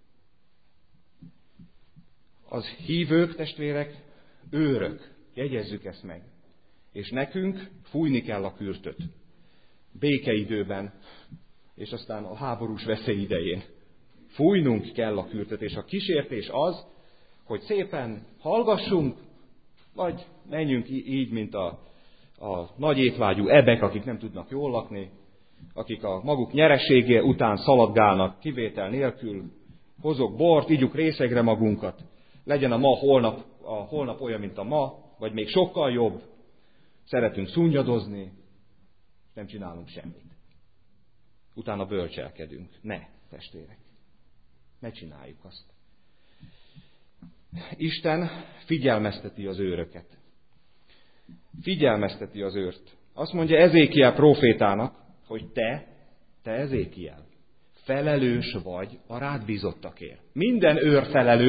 Az hívők, testvérek, őrök. Jegyezzük ezt meg. És nekünk fújni kell a kürtöt. Békeidőben, és aztán a háborús veszély idején. Fújnunk kell a kürtöt, és a kísértés az, hogy szépen hallgassunk, vagy menjünk így, mint a nagy étvágyú ebek, akik nem tudnak jól lakni, akik a maguk nyeresége után szaladgálnak kivétel nélkül, hozok bort, igyuk részegre magunkat, legyen a holnap olyan, mint a ma, vagy még sokkal jobb. szeretünk szúnyodozni, nem csinálunk semmit. Utána bölcselkedünk. Ne, testvérek, ne csináljuk azt. Isten figyelmezteti az őröket. Figyelmezteti az őrt. Azt mondja Ezékiel prófétának, hogy te Ezékiel, felelős vagy a rád bízottakért. Minden őr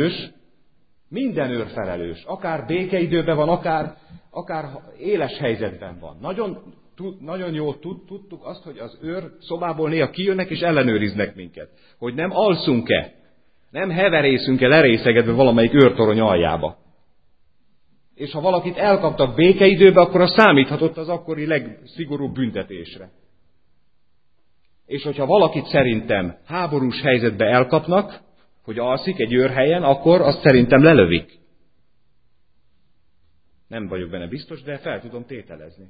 felelős. Akár békeidőben van, akár éles helyzetben van. Nagyon jól tudtuk azt, hogy az őr szobából néha kijönnek és ellenőriznek minket. Hogy nem alszunk-e, nem heverészünk-e lerészegedve valamelyik őrtorony aljába. És ha valakit elkaptak békeidőbe, akkor az számíthatott az akkori legszigorúbb büntetésre. És hogyha valakit szerintem háborús helyzetbe elkapnak, hogy alszik egy őrhelyen, akkor azt szerintem lelövik. Nem vagyok benne biztos, de fel tudom tételezni.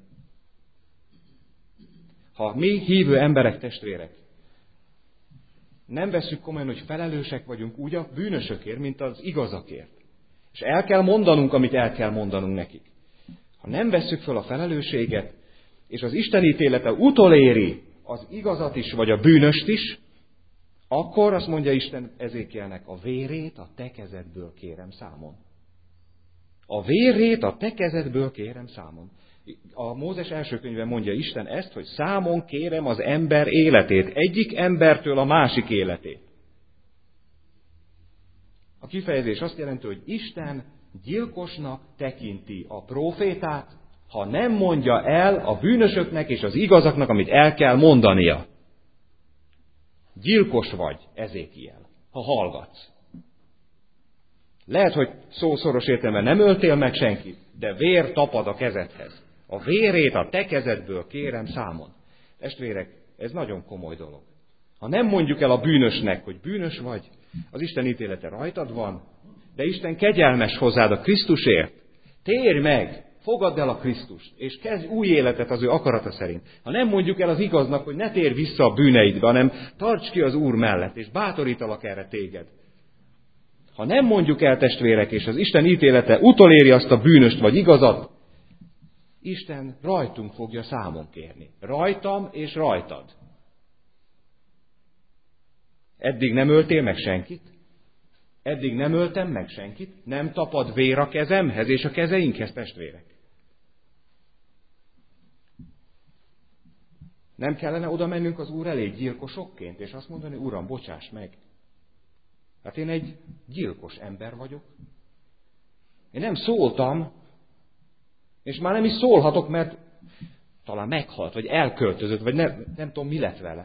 Ha mi hívő emberek, testvérek, nem vesszük komolyan, hogy felelősek vagyunk úgy a bűnösökért, mint az igazakért. És el kell mondanunk, amit el kell mondanunk nekik. Ha nem vesszük föl a felelősséget, és az Isten ítélete utoléri az igazat is, vagy a bűnöst is, akkor azt mondja Isten Ezékielnek, a vérét a te kezedből kérem számon. A vérét a te kezedből kérem számon. A Mózes első könyvben mondja Isten ezt, hogy számon kérem az ember életét, egyik embertől a másik életét. A kifejezés azt jelenti, hogy Isten gyilkosnak tekinti a prófétát, ha nem mondja el a bűnösöknek és az igazaknak, amit el kell mondania. Gyilkos vagy, Ezékiel, ha hallgatsz. Lehet, hogy szószoros értelemben nem öltél meg senkit, de vér tapad a kezedhez. A vérét a te kezedből kérem számon. Testvérek, ez nagyon komoly dolog. Ha nem mondjuk el a bűnösnek, hogy bűnös vagy, az Isten ítélete rajtad van, de Isten kegyelmes hozzád a Krisztusért. Térj meg, fogadd el a Krisztust, és kezdj új életet az ő akarata szerint. Ha nem mondjuk el az igaznak, hogy ne térj vissza a bűneidbe, hanem tarts ki az Úr mellett, és bátorítalak erre téged. Ha nem mondjuk el, testvérek, és az Isten ítélete utoléri azt a bűnöst vagy igazat, Isten rajtunk fogja számon kérni. Rajtam és rajtad. Eddig nem öltél meg senkit? Eddig nem öltem meg senkit? Nem tapad vér a kezemhez és a kezeinkhez, testvérek? Nem kellene oda mennünk az Úr elé gyilkosokként, és azt mondani, Uram, bocsáss meg. Hát én egy gyilkos ember vagyok. Én nem szóltam, és már nem is szólhatok, mert talán meghalt, vagy elköltözött, vagy nem tudom, mi lett vele.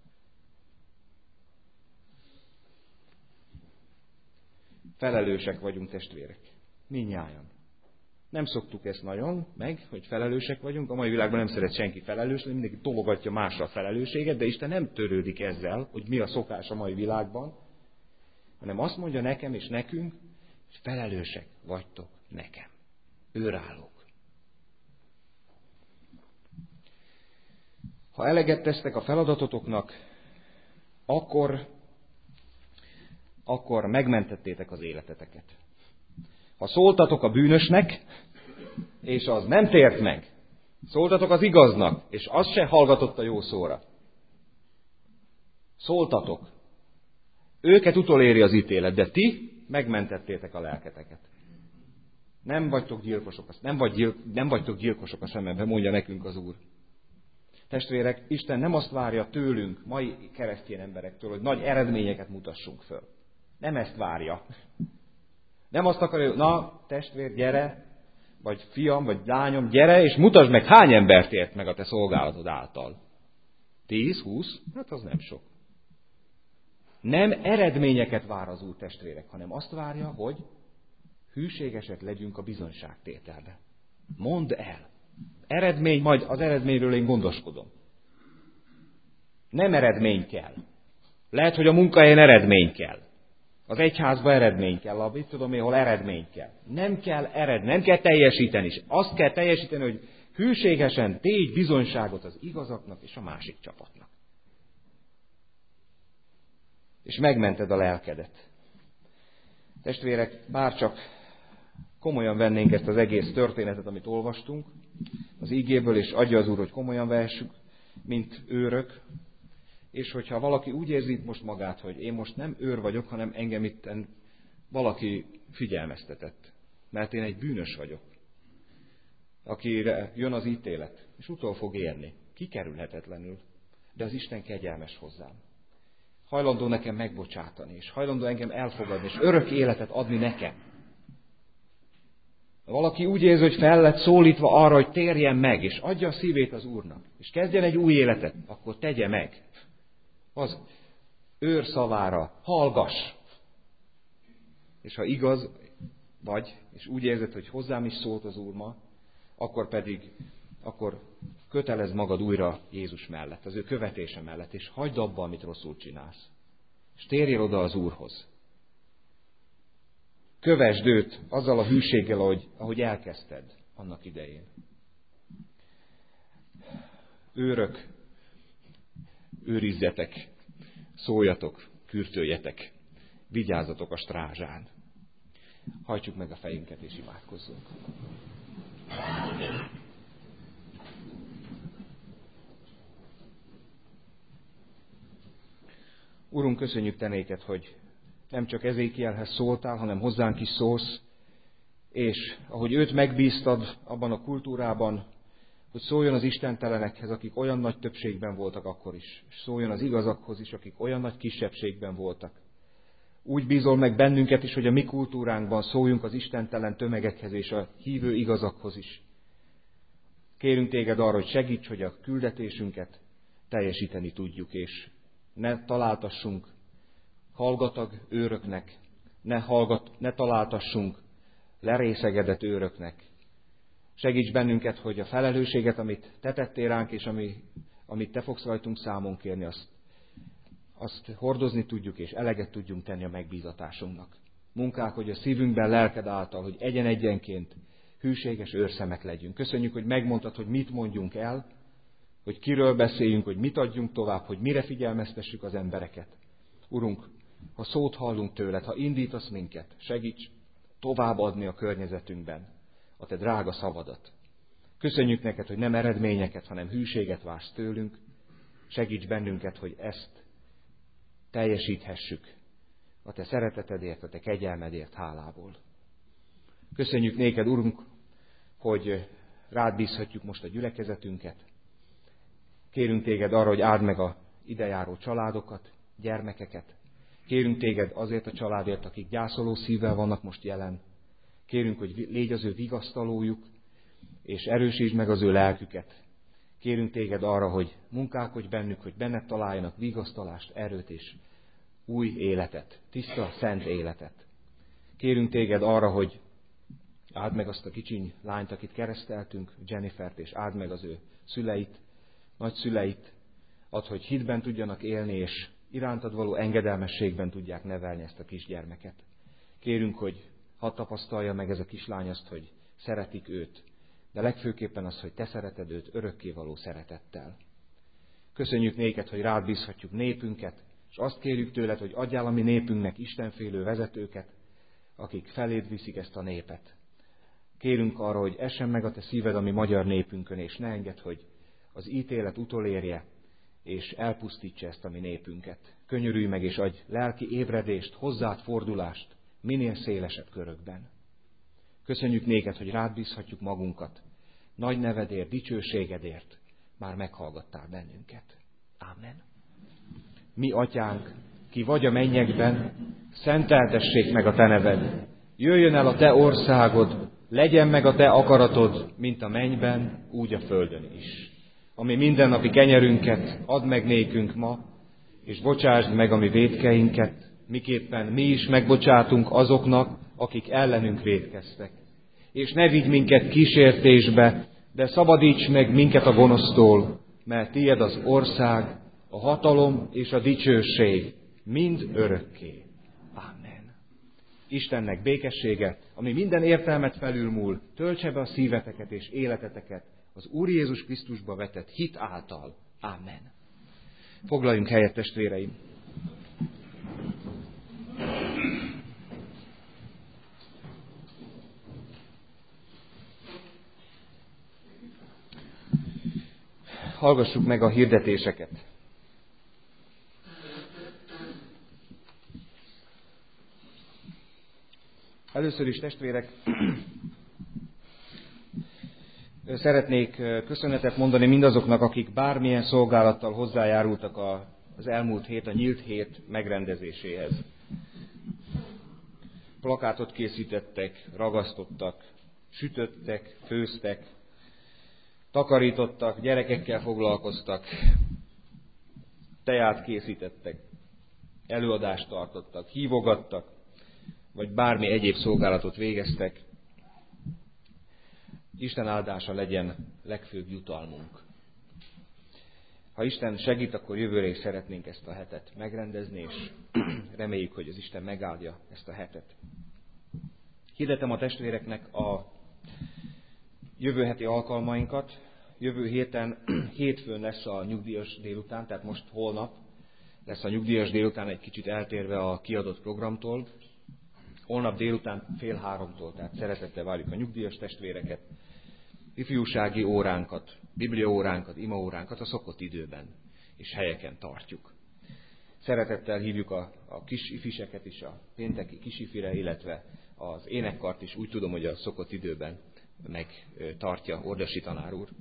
Felelősek vagyunk, testvérek. Mindnyájan. Nem szoktuk ezt nagyon meg, hogy felelősek vagyunk. A mai világban nem szeret senki felelős, mindenki tologatja másra a felelősséget, de Isten nem törődik ezzel, hogy mi a szokás a mai világban, hanem azt mondja nekem és nekünk, hogy felelősek vagytok nekem. Őrállók. Ha eleget tesztek a feladatotoknak, akkor megmentettétek az életeteket. Ha szóltatok a bűnösnek, és az nem tért meg, szóltatok az igaznak, és az se hallgatott a jó szóra. Szóltatok. Őket utoléri az ítélet, de ti megmentettétek a lelketeket. Nem vagytok gyilkosok a szememben, mondja nekünk az Úr. Testvérek, Isten nem azt várja tőlünk, mai keresztény emberektől, hogy nagy eredményeket mutassunk föl. Nem ezt várja. Nem azt akarja, hogy na, testvér, gyere, vagy fiam, vagy lányom, gyere, és mutasd meg, hány embert ért meg a te szolgálatod által. 10-20? Hát az nem sok. Nem eredményeket vár az Úr, testvérek, hanem azt várja, hogy hűségesek legyünk a bizonyságtételbe. Mondd el. Eredmény, majd az eredményről én gondoskodom. Nem eredmény kell. Lehet, hogy a munkahelyen eredmény kell. Az egyházban eredmény kell, mit tudom én, hol eredmény kell. Nem kell teljesíteni. Azt kell teljesíteni, hogy hűségesen tégy bizonyságot az igazaknak és a másik csapatnak. És megmented a lelkedet. Testvérek, bárcsak komolyan vennénk ezt az egész történetet, amit olvastunk, az ígéből, és adja az Úr, hogy komolyan vehessük, mint őrök. És hogyha valaki úgy érzi itt most magát, hogy én most nem őr vagyok, hanem engem itten valaki figyelmeztetett, mert én egy bűnös vagyok, akire jön az ítélet, és utol fog érni, kikerülhetetlenül, de az Isten kegyelmes hozzám. Hajlandó nekem megbocsátani, és hajlandó engem elfogadni, és örök életet adni nekem. Ha valaki úgy érzi, hogy fel lett szólítva arra, hogy térjen meg, és adja a szívét az Úrnak, és kezdjen egy új életet, akkor tegye meg. Az őr szavára hallgass. És ha igaz vagy, és úgy érzed, hogy hozzám is szólt az Úr ma, akkor kötelezd magad újra Jézus mellett, az ő követése mellett, és hagyd abba, amit rosszul csinálsz. És térjél oda az Úrhoz. Kövesd őt azzal a hűséggel, ahogy elkezdted annak idején. Őrök, őrizzetek, szóljatok, kürtöljetek, vigyázzatok a strázsán. Hajtsuk meg a fejünket és imádkozzunk. Urunk, köszönjük te néked, hogy nem csak Ezékielhez szóltál, hanem hozzánk is szólsz, és ahogy őt megbíztad abban a kultúrában, hogy szóljon az istentelenekhez, akik olyan nagy többségben voltak akkor is, és szóljon az igazakhoz is, akik olyan nagy kisebbségben voltak. Úgy bízol meg bennünket is, hogy a mi kultúránkban szóljunk az istentelen tömegekhez és a hívő igazakhoz is. Kérünk téged arra, hogy segíts, hogy a küldetésünket teljesíteni tudjuk, és ne találtassunk hallgatag őröknek, ne találtassunk lerészegedett őröknek. Segíts bennünket, hogy a felelősséget, amit te tettél ránk, és amit te fogsz rajtunk számon kérni, azt hordozni tudjuk, és eleget tudjunk tenni a megbízatásunknak. Munkálkodj a szívünkben, lelked által, hogy egyenként hűséges őrszemek legyünk. Köszönjük, hogy megmondtad, hogy mit mondjunk el, hogy kiről beszéljünk, hogy mit adjunk tovább, hogy mire figyelmeztessük az embereket. Urunk, ha szót hallunk tőled, ha indítasz minket, segíts továbbadni a környezetünkben a te drága szavadat. Köszönjük neked, hogy nem eredményeket, hanem hűséget vársz tőlünk. Segíts bennünket, hogy ezt teljesíthessük a te szeretetedért, a te kegyelmedért hálából. Köszönjük néked, Urunk, hogy rád bízhatjuk most a gyülekezetünket. Kérünk téged arra, hogy áld meg a idejáró családokat, gyermekeket. Kérünk téged azért a családért, akik gyászoló szívvel vannak most jelen. Kérünk, hogy légy az ő vigasztalójuk, és erősítsd meg az ő lelküket. Kérünk téged arra, hogy munkálkodj bennük, hogy benned találjanak vigasztalást, erőt és új életet, tiszta, szent életet. Kérünk téged arra, hogy áld meg azt a kicsiny lányt, akit kereszteltünk, Jennifert, és áld meg az ő szüleit, nagyszüleit, add, hogy hitben tudjanak élni, és irántad való engedelmességben tudják nevelni ezt a kisgyermeket. Kérünk, hogy hadd tapasztalja meg ez a kislány azt, hogy szeretik őt, de legfőképpen az, hogy te szereted őt örökkévaló szeretettel. Köszönjük néked, hogy rád bízhatjuk népünket, és azt kérjük tőled, hogy adjál a mi népünknek istenfélő vezetőket, akik feléd viszik ezt a népet. Kérünk arra, hogy essen meg a te szíved a mi magyar népünkön, és ne engedd, hogy az ítélet utolérje, és elpusztítsa ezt a mi népünket. Könyörülj meg, és adj lelki ébredést, hozzád fordulást minél szélesebb körökben. Köszönjük néked, hogy rád bízhatjuk magunkat. Nagy nevedért, dicsőségedért már meghallgattál bennünket. Ámen. Mi atyánk, ki vagy a mennyekben, szenteltessék meg a te neved. Jöjjön el a te országod, legyen meg a te akaratod, mint a mennyben, úgy a földön is. Ami mindennapi kenyerünket add meg nékünk ma, és bocsásd meg a mi vétkeinket, miképpen mi is megbocsátunk azoknak, akik ellenünk vétkeztek. És ne vigy minket kísértésbe, de szabadíts meg minket a gonosztól, mert tied az ország, a hatalom és a dicsőség mind örökké. Ámen. Istennek békessége, ami minden értelmet felülmúl, töltse be a szíveteket és életeteket az Úr Jézus Krisztusba vetett hit által. Ámen. Foglaljunk helyet, testvéreim! hallgassuk meg a hirdetéseket. Először is, testvérek, szeretnék köszönetet mondani mindazoknak, akik bármilyen szolgálattal hozzájárultak az elmúlt hét, a nyílt hét megrendezéséhez. Plakátot készítettek, ragasztottak, sütöttek, főztek, takarítottak, gyerekekkel foglalkoztak, teját készítettek, előadást tartottak, hívogattak, vagy bármi egyéb szolgálatot végeztek. Isten áldása legyen legfőbb jutalmunk. Ha Isten segít, akkor jövőre is szeretnénk ezt a hetet megrendezni, és reméljük, hogy az Isten megáldja ezt a hetet. Hirdetem a testvéreknek a jövő heti alkalmainkat. Jövő héten, hétfőn lesz a nyugdíjas délután, tehát most holnap lesz a nyugdíjas délután, egy kicsit eltérve a kiadott programtól. Holnap délután 2:30-tól, tehát szeretettel várjuk a nyugdíjas testvéreket. Ifjúsági óránkat, bibliaóránkat, imaóránkat a szokott időben és helyeken tartjuk. Szeretettel hívjuk a kis ifiseket is a pénteki kisifire, illetve az énekkart is, úgy tudom, hogy a szokott időben megtartja Ordasi tanár úr.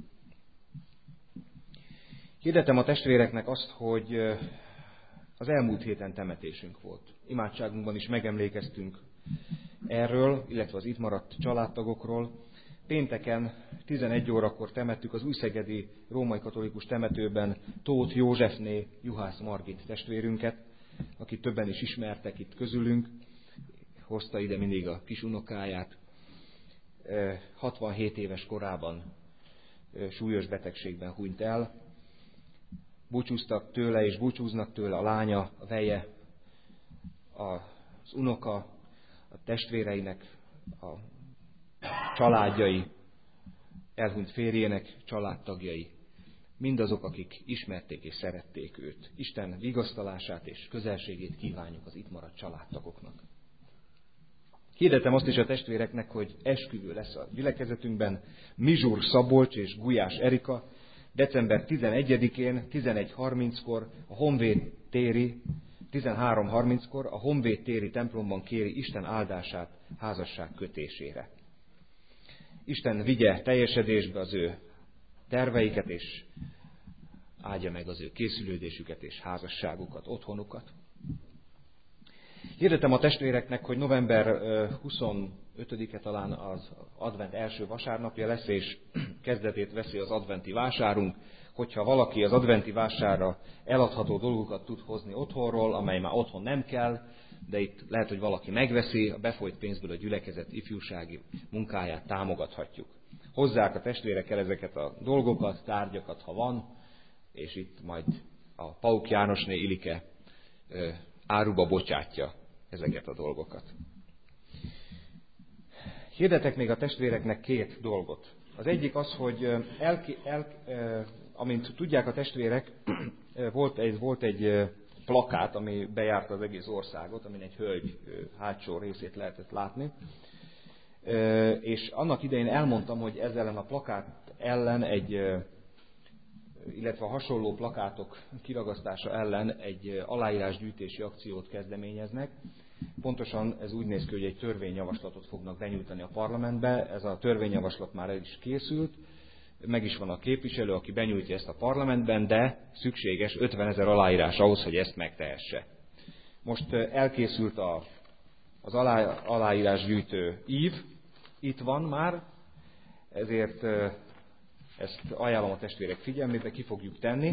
Hirdetem a testvéreknek azt, hogy az elmúlt héten temetésünk volt. Imádságunkban is megemlékeztünk erről, illetve az itt maradt családtagokról. Pénteken 11 órakor temettük az újszegedi római katolikus temetőben Tóth Józsefné Juhász Margit testvérünket, akit többen is ismertek itt közülünk. Hozta ide mindig a kis unokáját. 67 éves korában súlyos betegségben hunyt el. Búcsúztak tőle, és búcsúznak tőle a lánya, a veje, az unoka, a testvéreinek, a családjai, elhunyt férjének családtagjai, mindazok, akik ismerték és szerették őt. Isten vigasztalását és közelségét kívánjuk az itt maradt családtagoknak. Hirdetem azt is a testvéreknek, hogy esküvő lesz a gyülekezetünkben. Mizsur Szabolcs és Gulyás Erika december 11-én 11:30-kor a Honvéd téri, 13:30-kor a Honvéd téri templomban kéri Isten áldását házasság kötésére. Isten vigye teljesedésbe az ő terveiket, és áldja meg az ő készülődésüket és házasságukat, otthonukat. Hirdetem a testvéreknek, hogy november 25-e talán az advent első vasárnapja lesz, és kezdetét veszi az adventi vásárunk. Hogyha valaki az adventi vásárra eladható dolgokat tud hozni otthonról, amely már otthon nem kell, de itt lehet, hogy valaki megveszi, a befolyt pénzből a gyülekezet ifjúsági munkáját támogathatjuk. Hozzák a testvérek el ezeket a dolgokat, tárgyakat, ha van, és itt majd a Pauk Jánosné Ilike áruba bocsátja ezeket a dolgokat. Hirdetek még a testvéreknek 2 dolgot. Az egyik az, hogy amint tudják a testvérek, volt egy plakát, ami bejárta az egész országot, amin egy hölgy hátsó részét lehetett látni. És annak idején elmondtam, hogy ezzel ellen a plakát ellen illetve a hasonló plakátok kiragasztása ellen egy aláírásgyűjtési akciót kezdeményeznek. Pontosan ez úgy néz ki, hogy egy törvényjavaslatot fognak benyújtani a parlamentbe. Ez a törvényjavaslat már el is készült, meg is van a képviselő, aki benyújtja ezt a parlamentben, de szükséges 50 000 aláírás ahhoz, hogy ezt megtehesse. Most elkészült az aláírásgyűjtő ív, itt van már, ezért ezt ajánlom a testvérek figyelmébe, ki fogjuk tenni.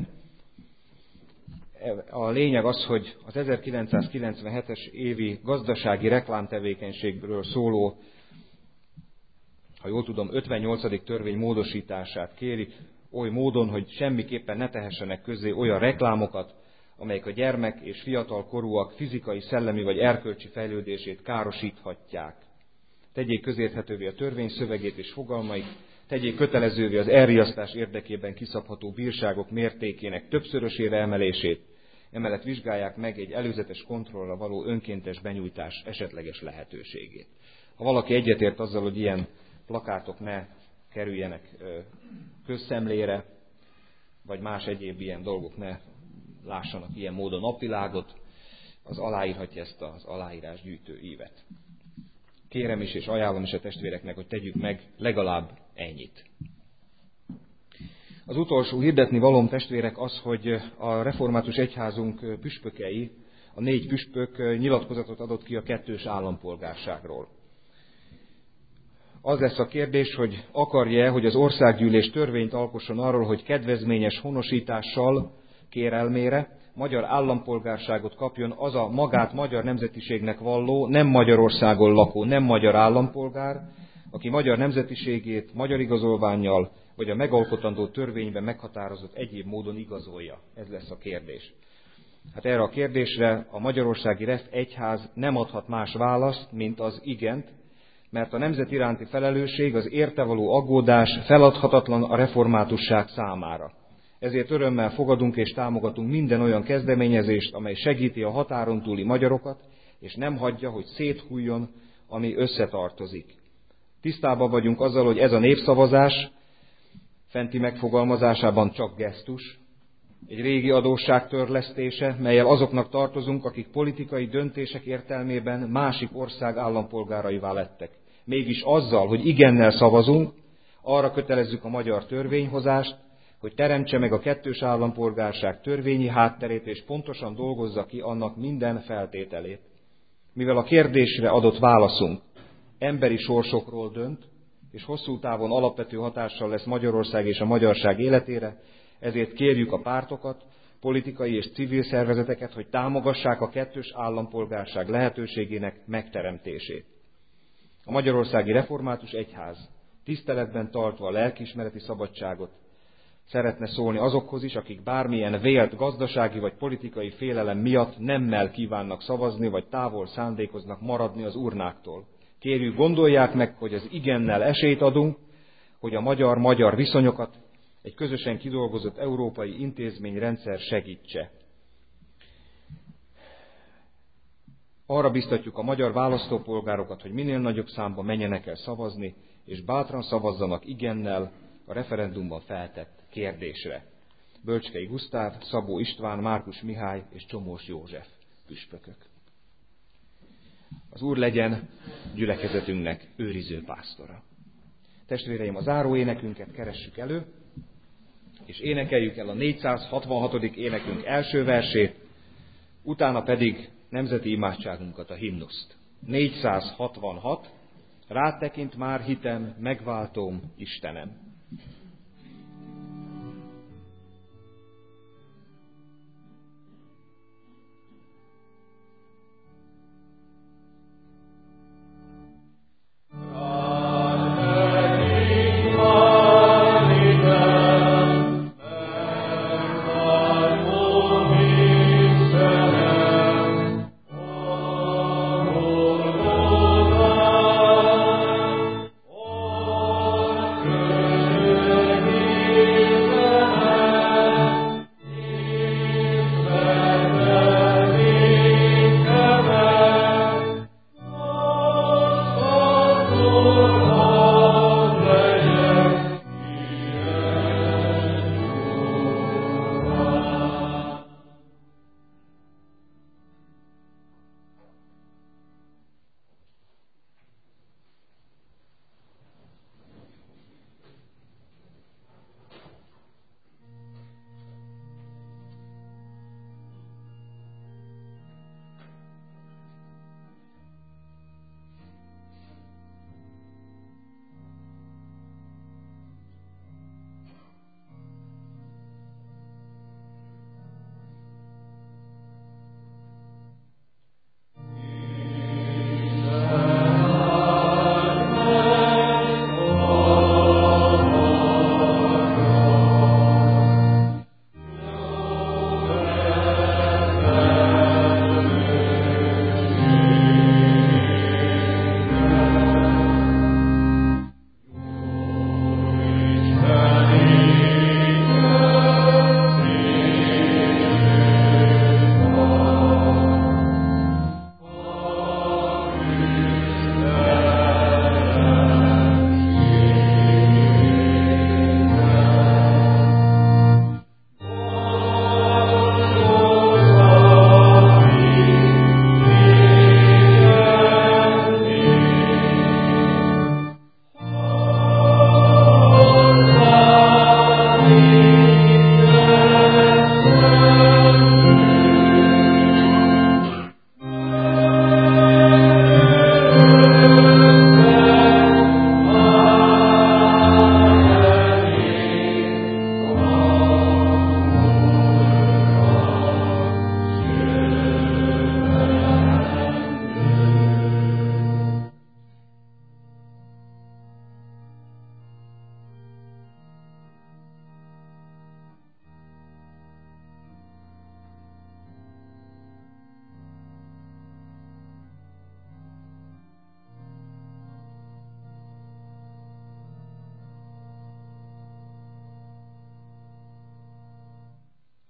A lényeg az, hogy az 1997-es évi gazdasági reklámtevékenységről szóló, ha jól tudom, 58. törvény módosítását kérik, oly módon, hogy semmiképpen ne tehessenek közzé olyan reklámokat, amelyek a gyermek és fiatal korúak fizikai, szellemi vagy erkölcsi fejlődését károsíthatják. Tegyék közérthetővé a törvény szövegét és fogalmait, tegyék kötelezővé az elriasztás érdekében kiszabható bírságok mértékének többszörösére emelését, emellett vizsgálják meg egy előzetes kontrollra való önkéntes benyújtás esetleges lehetőségét. Ha valaki egyetért azzal, hogy ilyen plakátok ne kerüljenek közszemlére, vagy más egyéb ilyen dolgok ne lássanak ilyen módon napvilágot, az aláírhatja ezt az aláírásgyűjtő ívet. Kérem is és ajánlom is a testvéreknek, hogy tegyük meg legalább ennyit. Az utolsó hirdetni valóm, testvérek, az, hogy a református egyházunk püspökei, a 4 püspök nyilatkozatot adott ki a 2. állampolgárságról. Az lesz a kérdés, hogy akarja-e, hogy az országgyűlés törvényt alkosson arról, hogy kedvezményes honosítással kérelmére magyar állampolgárságot kapjon az a magát magyar nemzetiségnek valló, nem Magyarországon lakó, nem magyar állampolgár, aki magyar nemzetiségét magyar igazolvánnyal vagy a megalkotandó törvényben meghatározott egyéb módon igazolja. Ez lesz a kérdés. Hát erre a kérdésre a Magyarországi Egyház nem adhat más választ, mint az igent, mert a nemzet iránti felelősség, az érte való aggódás feladhatatlan a reformátusság számára. Ezért örömmel fogadunk és támogatunk minden olyan kezdeményezést, amely segíti a határon túli magyarokat, és nem hagyja, hogy széthuljon, ami összetartozik. Tisztában vagyunk azzal, hogy ez a népszavazás fenti megfogalmazásában csak gesztus, egy régi adósság törlesztése, mellyel azoknak tartozunk, akik politikai döntések értelmében másik ország állampolgáraivá lettek. Mégis azzal, hogy igennel szavazunk, arra kötelezzük a magyar törvényhozást, hogy teremtse meg a 2. állampolgárság törvényi hátterét, és pontosan dolgozza ki annak minden feltételét. Mivel a kérdésre adott válaszunk emberi sorsokról dönt, és hosszú távon alapvető hatással lesz Magyarország és a magyarság életére, ezért kérjük a pártokat, politikai és civil szervezeteket, hogy támogassák a 2. állampolgárság lehetőségének megteremtését. A Magyarországi Református Egyház tiszteletben tartva a lelkiismereti szabadságot szeretne szólni azokhoz is, akik bármilyen vélt gazdasági vagy politikai félelem miatt nemmel kívánnak szavazni, vagy távol szándékoznak maradni az urnáktól. Kérjük, gondolják meg, hogy az igennel esélyt adunk, hogy a magyar-magyar viszonyokat egy közösen kidolgozott európai intézményrendszer segítse. Arra biztatjuk a magyar választópolgárokat, hogy minél nagyobb számban menjenek el szavazni, és bátran szavazzanak igennel a referendumban feltett kérdésre. Bölcskei Gusztáv, Szabó István, Márkus Mihály és Csomós József püspökök. Az Úr legyen gyülekezetünknek őriző pásztora. Testvéreim, a záró énekünket keressük elő, és énekeljük el a 466. énekünk első versét, utána pedig nemzeti imádságunkat, a himnuszt. 466. Rád tekint már hitem, megváltóm, Istenem.